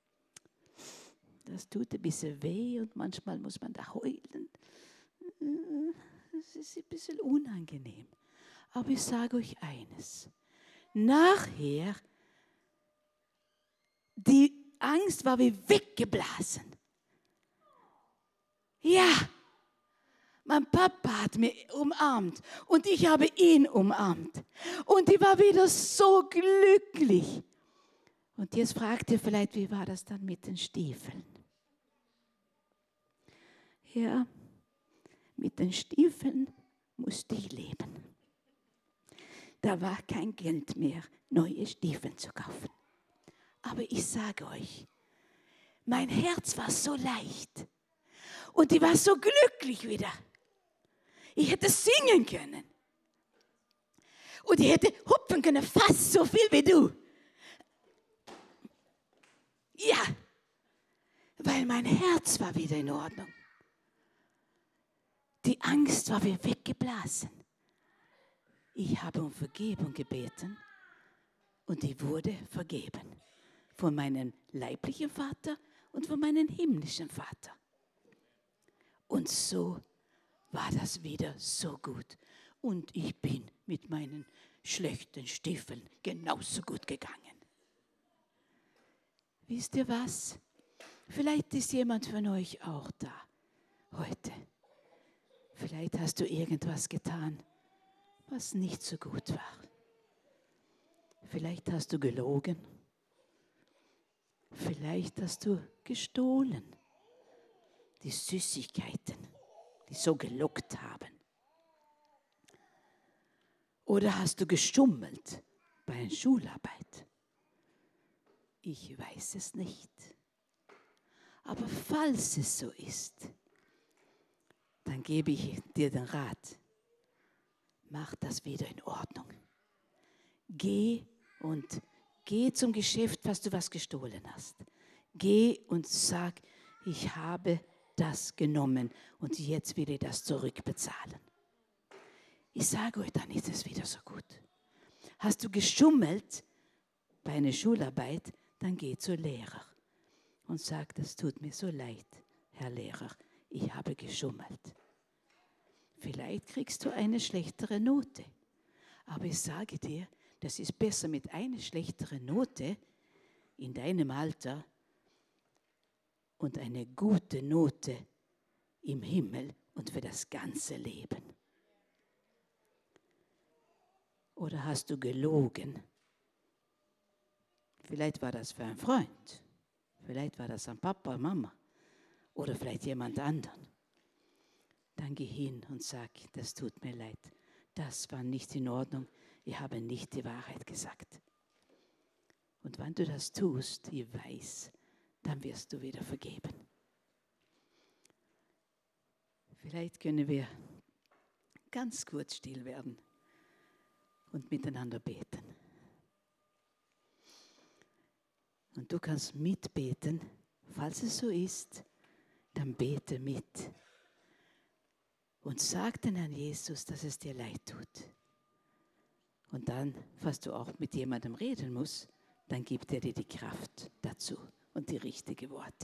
Das tut ein bisschen weh und manchmal muss man da heulen. Das ist ein bisschen unangenehm. Aber ich sage euch eines. Nachher, die Angst war wie weggeblasen. Ja, mein Papa hat mich umarmt und ich habe ihn umarmt. Und ich war wieder so glücklich. Und jetzt fragt ihr vielleicht, wie war das dann mit den Stiefeln? Ja, Mit den Stiefeln musste ich leben. Da war kein Geld mehr, neue Stiefel zu kaufen. Aber ich sage euch, mein Herz war so leicht und ich war so glücklich wieder. Ich hätte singen können und ich hätte hupfen können, fast so viel wie du. Ja, weil mein Herz war wieder in Ordnung. Die Angst war wie weggeblasen. Ich habe um Vergebung gebeten und ich wurde vergeben. Von meinem leiblichen Vater und von meinem himmlischen Vater. Und so war das wieder so gut. Und ich bin mit meinen schlechten Stiefeln genauso gut gegangen. Wisst ihr was? Vielleicht ist jemand von euch auch da heute. Vielleicht hast du irgendwas getan, was nicht so gut war. Vielleicht hast du gelogen. Vielleicht hast du gestohlen. Die Süßigkeiten, die so gelockt haben. Oder hast du geschummelt bei einer Schularbeit? Ich weiß es nicht. Aber falls es so ist, dann gebe ich dir den Rat. Mach das wieder in Ordnung. Geh zum Geschäft, was du was gestohlen hast. Geh und sag, ich habe das genommen und jetzt will ich das zurückbezahlen. Ich sage euch, dann ist es wieder so gut. Hast du geschummelt bei einer Schularbeit, dann geh zur Lehrer und sag, das tut mir so leid, Herr Lehrer, ich habe geschummelt. Vielleicht kriegst du eine schlechtere Note, aber ich sage dir, das ist besser mit einer schlechteren Note in deinem Alter und eine gute Note im Himmel und für das ganze Leben. Oder hast du gelogen? Vielleicht war das für einen Freund, vielleicht war das an Papa, Mama oder vielleicht jemand anderen. Dann geh hin und sag, das tut mir leid, das war nicht in Ordnung, ich habe nicht die Wahrheit gesagt. Und wenn du das tust, ich weiß, dann wirst du wieder vergeben. Vielleicht können wir ganz kurz still werden und miteinander beten. Und du kannst mitbeten, falls es so ist, dann bete mit. Und sag den Herrn Jesus, dass es dir leid tut. Und dann, falls du auch mit jemandem reden musst, dann gibt er dir die Kraft dazu und die richtigen Worte.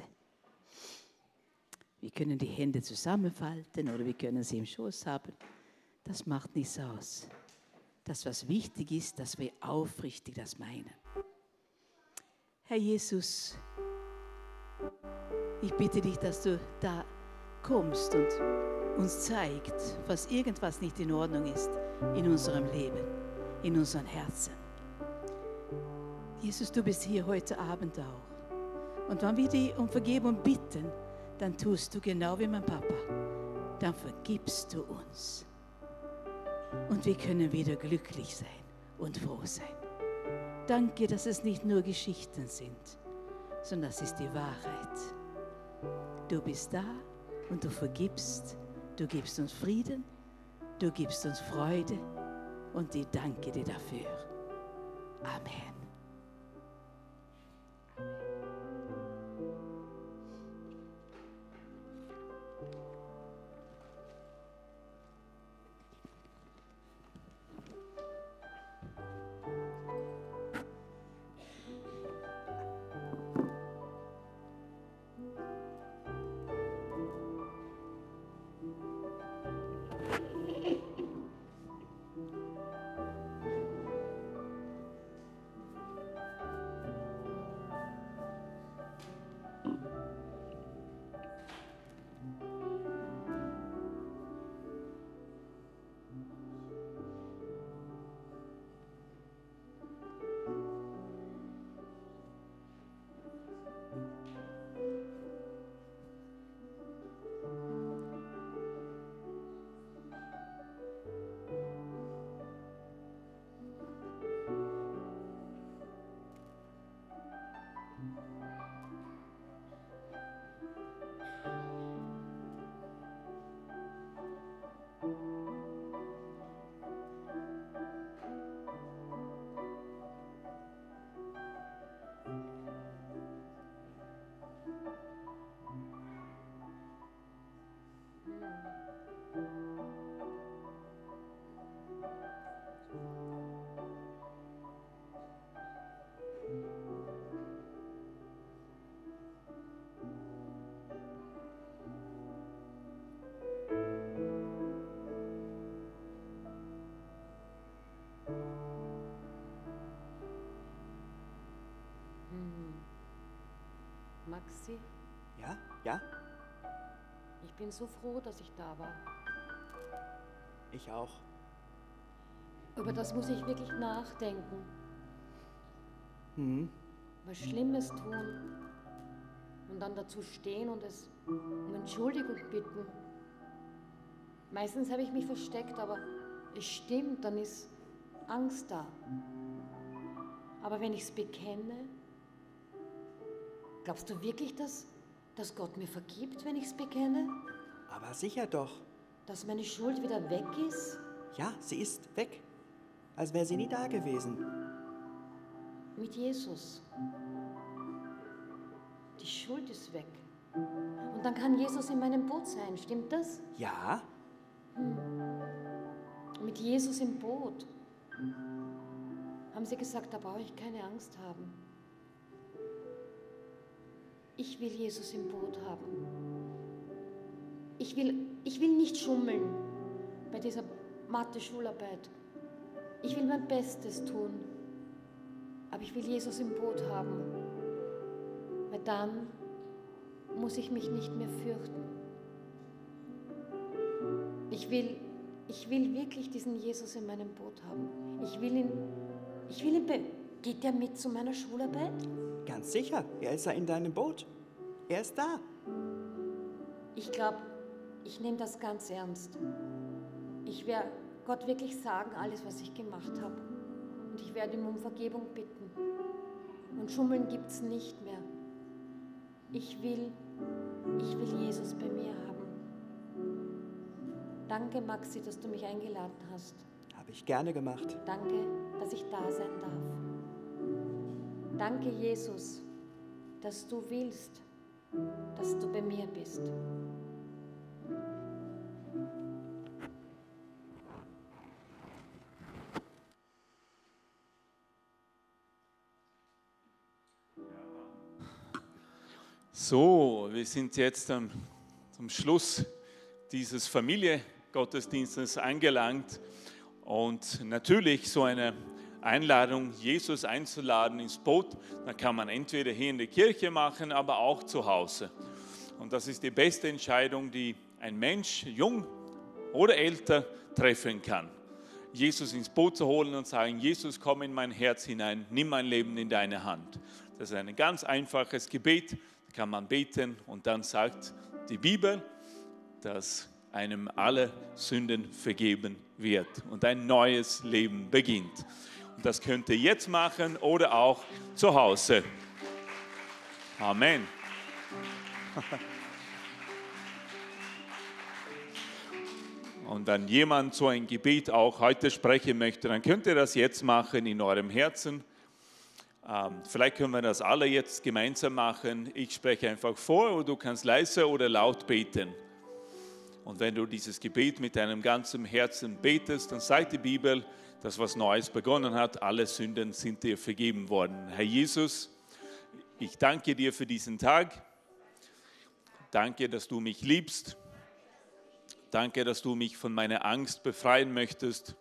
Wir können die Hände zusammenfalten oder wir können sie im Schoß haben. Das macht nichts aus. Das, was wichtig ist, dass wir aufrichtig das meinen. Herr Jesus, ich bitte dich, dass du da kommst und uns zeigt, was irgendwas nicht in Ordnung ist in unserem Leben, in unseren Herzen. Jesus, du bist hier heute Abend auch. Und wenn wir dich um Vergebung bitten, dann tust du genau wie mein Papa. Dann vergibst du uns. Und wir können wieder glücklich sein und froh sein. Danke, dass es nicht nur Geschichten sind, sondern das ist die Wahrheit. Du bist da und du vergibst. Du gibst uns Frieden, du gibst uns Freude und ich danke dir dafür. Amen. Maxi, Ja? Ja? ich bin so froh, dass ich da war. Ich auch. Über das muss ich wirklich nachdenken. Was Schlimmes tun und dann dazu stehen und es um Entschuldigung bitten. Meistens habe ich mich versteckt, aber es stimmt, dann ist Angst da. Aber wenn ich es bekenne, glaubst du wirklich, dass Gott mir vergibt, wenn ich es bekenne? Aber sicher doch. Dass meine Schuld wieder weg ist? Ja, sie ist weg. Als wäre sie nie da gewesen. Mit Jesus. Die Schuld ist weg. Und dann kann Jesus in meinem Boot sein, stimmt das? Ja? Mit Jesus im Boot. Haben sie gesagt, da brauche ich keine Angst haben. Ich will Jesus im Boot haben. Ich will nicht schummeln bei dieser Mathe-Schularbeit. Ich will mein Bestes tun. Aber ich will Jesus im Boot haben. Weil dann muss ich mich nicht mehr fürchten. Ich will wirklich diesen Jesus in meinem Boot haben. Ich will ihn geht der mit zu meiner Schularbeit? Ganz sicher. Er ist ja in deinem Boot. Er ist da. Ich glaube, ich nehme das ganz ernst. Ich werde Gott wirklich sagen, alles, was ich gemacht habe. Und ich werde ihm um Vergebung bitten. Und Schummeln gibt es nicht mehr. Ich will Jesus bei mir haben. Danke, Maxi, dass du mich eingeladen hast. Habe ich gerne gemacht. Danke, dass ich da sein darf. Danke, Jesus, dass du willst, dass du bei mir bist. So, wir sind jetzt zum Schluss dieses Familiengottesdienstes angelangt und natürlich so eine Einladung, Jesus einzuladen ins Boot, da kann man entweder hier in der Kirche machen, aber auch zu Hause. Und das ist die beste Entscheidung, die ein Mensch, jung oder älter, treffen kann. Jesus ins Boot zu holen und sagen, Jesus, komm in mein Herz hinein, nimm mein Leben in deine Hand. Das ist ein ganz einfaches Gebet, kann man beten und dann sagt die Bibel, dass einem alle Sünden vergeben wird und ein neues Leben beginnt. Und das könnt ihr jetzt machen oder auch zu Hause. Amen. Und wenn jemand so ein Gebet auch heute sprechen möchte, dann könnt ihr das jetzt machen in eurem Herzen. Vielleicht können wir das alle jetzt gemeinsam machen. Ich spreche einfach vor und du kannst leise oder laut beten. Und wenn du dieses Gebet mit deinem ganzen Herzen betest, dann sagt die Bibel, dass was Neues begonnen hat. Alle Sünden sind dir vergeben worden. Herr Jesus, ich danke dir für diesen Tag. Danke, dass du mich liebst. Danke, dass du mich von meiner Angst befreien möchtest.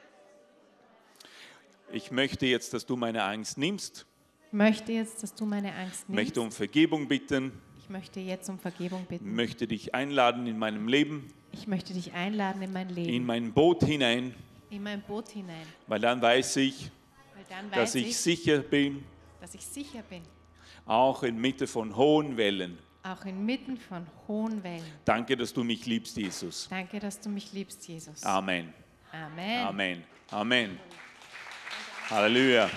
Ich möchte jetzt, dass du meine Angst nimmst. Ich möchte jetzt, dass du meine Angst Ich nimmst. möchte um Vergebung bitten. Ich möchte jetzt um Vergebung Ich bitten. möchte dich einladen in meinem Leben, Ich möchte dich einladen in mein Leben, in mein Boot hinein, in mein Boot hinein. weil dann weiß ich, Weil dann dass weiß ich ich, sicher bin, dass ich sicher bin, auch inmitten von hohen Wellen. auch inmitten von hohen Wellen. Danke, dass du mich liebst, Jesus. Danke, dass du mich liebst, Jesus. Amen. Amen. Amen. Amen. Halleluja.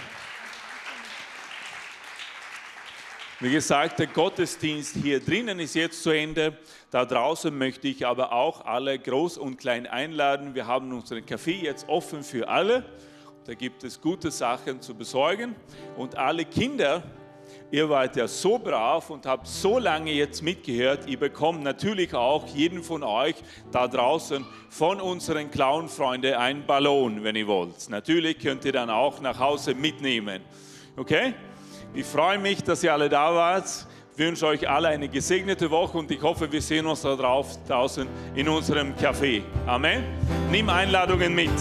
Wie gesagt, der Gottesdienst hier drinnen ist jetzt zu Ende. Da draußen möchte ich aber auch alle groß und klein einladen. Wir haben unseren Café jetzt offen für alle. Da gibt es gute Sachen zu besorgen. Und alle Kinder, ihr wart ja so brav und habt so lange jetzt mitgehört. Ihr bekommt natürlich auch jeden von euch da draußen von unseren Clown-Freunden einen Ballon, wenn ihr wollt. Natürlich könnt ihr dann auch nach Hause mitnehmen. Okay? Ich freue mich, dass ihr alle da wart. Ich wünsche euch alle eine gesegnete Woche und ich hoffe, wir sehen uns da draußen in unserem Café. Amen. Nimm Einladungen mit.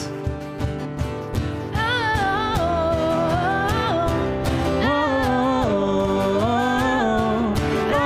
Oh,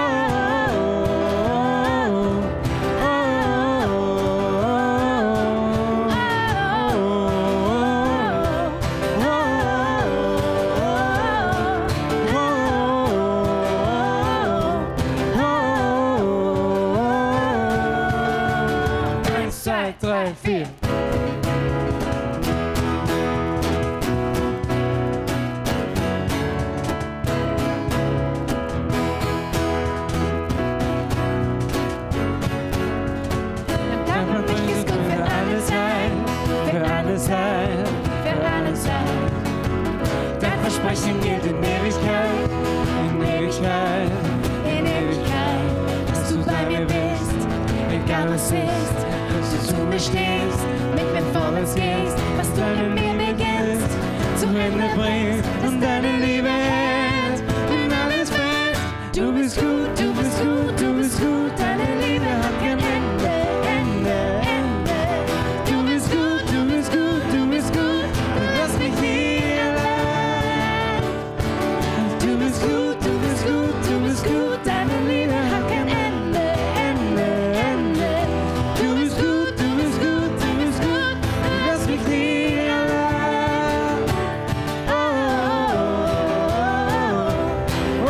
Zeit, für alle Zeit. dein Versprechen gilt in Ewigkeit, in Ewigkeit, In Ewigkeit, dass du bei mir bist, egal was ist, dass du zu mir stehst, mit mir vorwärts gehst, was du in mir beginnst, zu Ende bringst und deine Liebe hält, wenn alles fällt. Du bist gut, du bist gut, du bist gut, deine Liebe hat kein Ende, Ende, Ende. Du bist gut, du bist gut, du bist gut, du lässt mich nie allein. Du bist gut, du bist gut, du bist gut, deine Liebe hat kein Ende, Ende, Ende. Du bist gut, du bist gut, du bist gut, du lässt mich nie allein. Oh, oh, oh,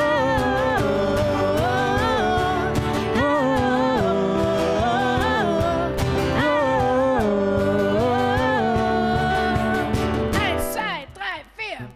Eins, zwei, drei, vier.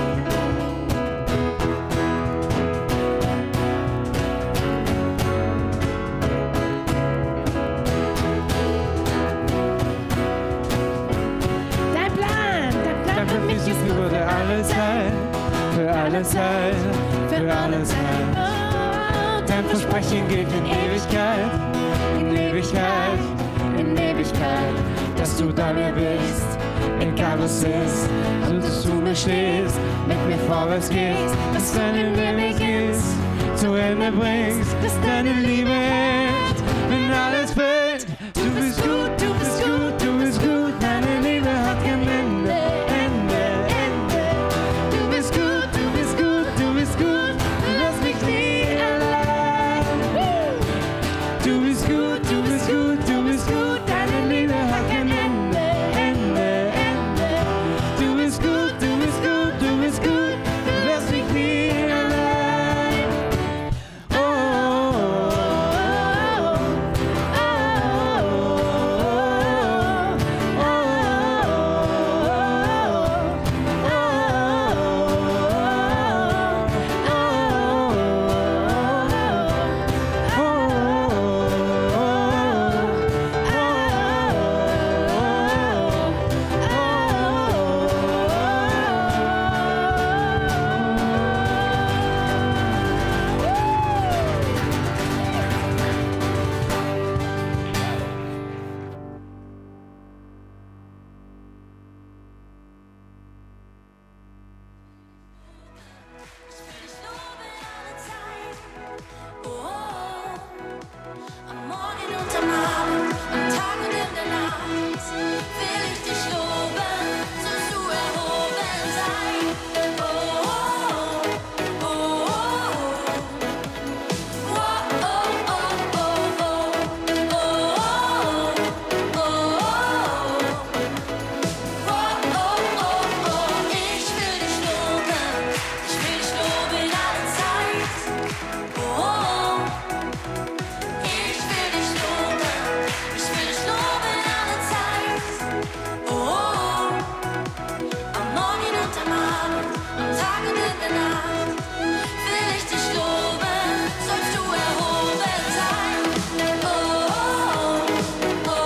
Dein Plan für mich ist über für alle Zeit, für alle Zeit, für alle Zeit. Oh, Dein Versprechen gilt in Ewigkeit, in Ewigkeit, in Ewigkeit, dass du bei mir bist, egal was ist, dass du zu mir stehst, mit mir vorwärts gehst, dass deine Liebe gehst, zu Ende bringst, dass deine Liebe hält, wenn alles fällt. Du bist gut, du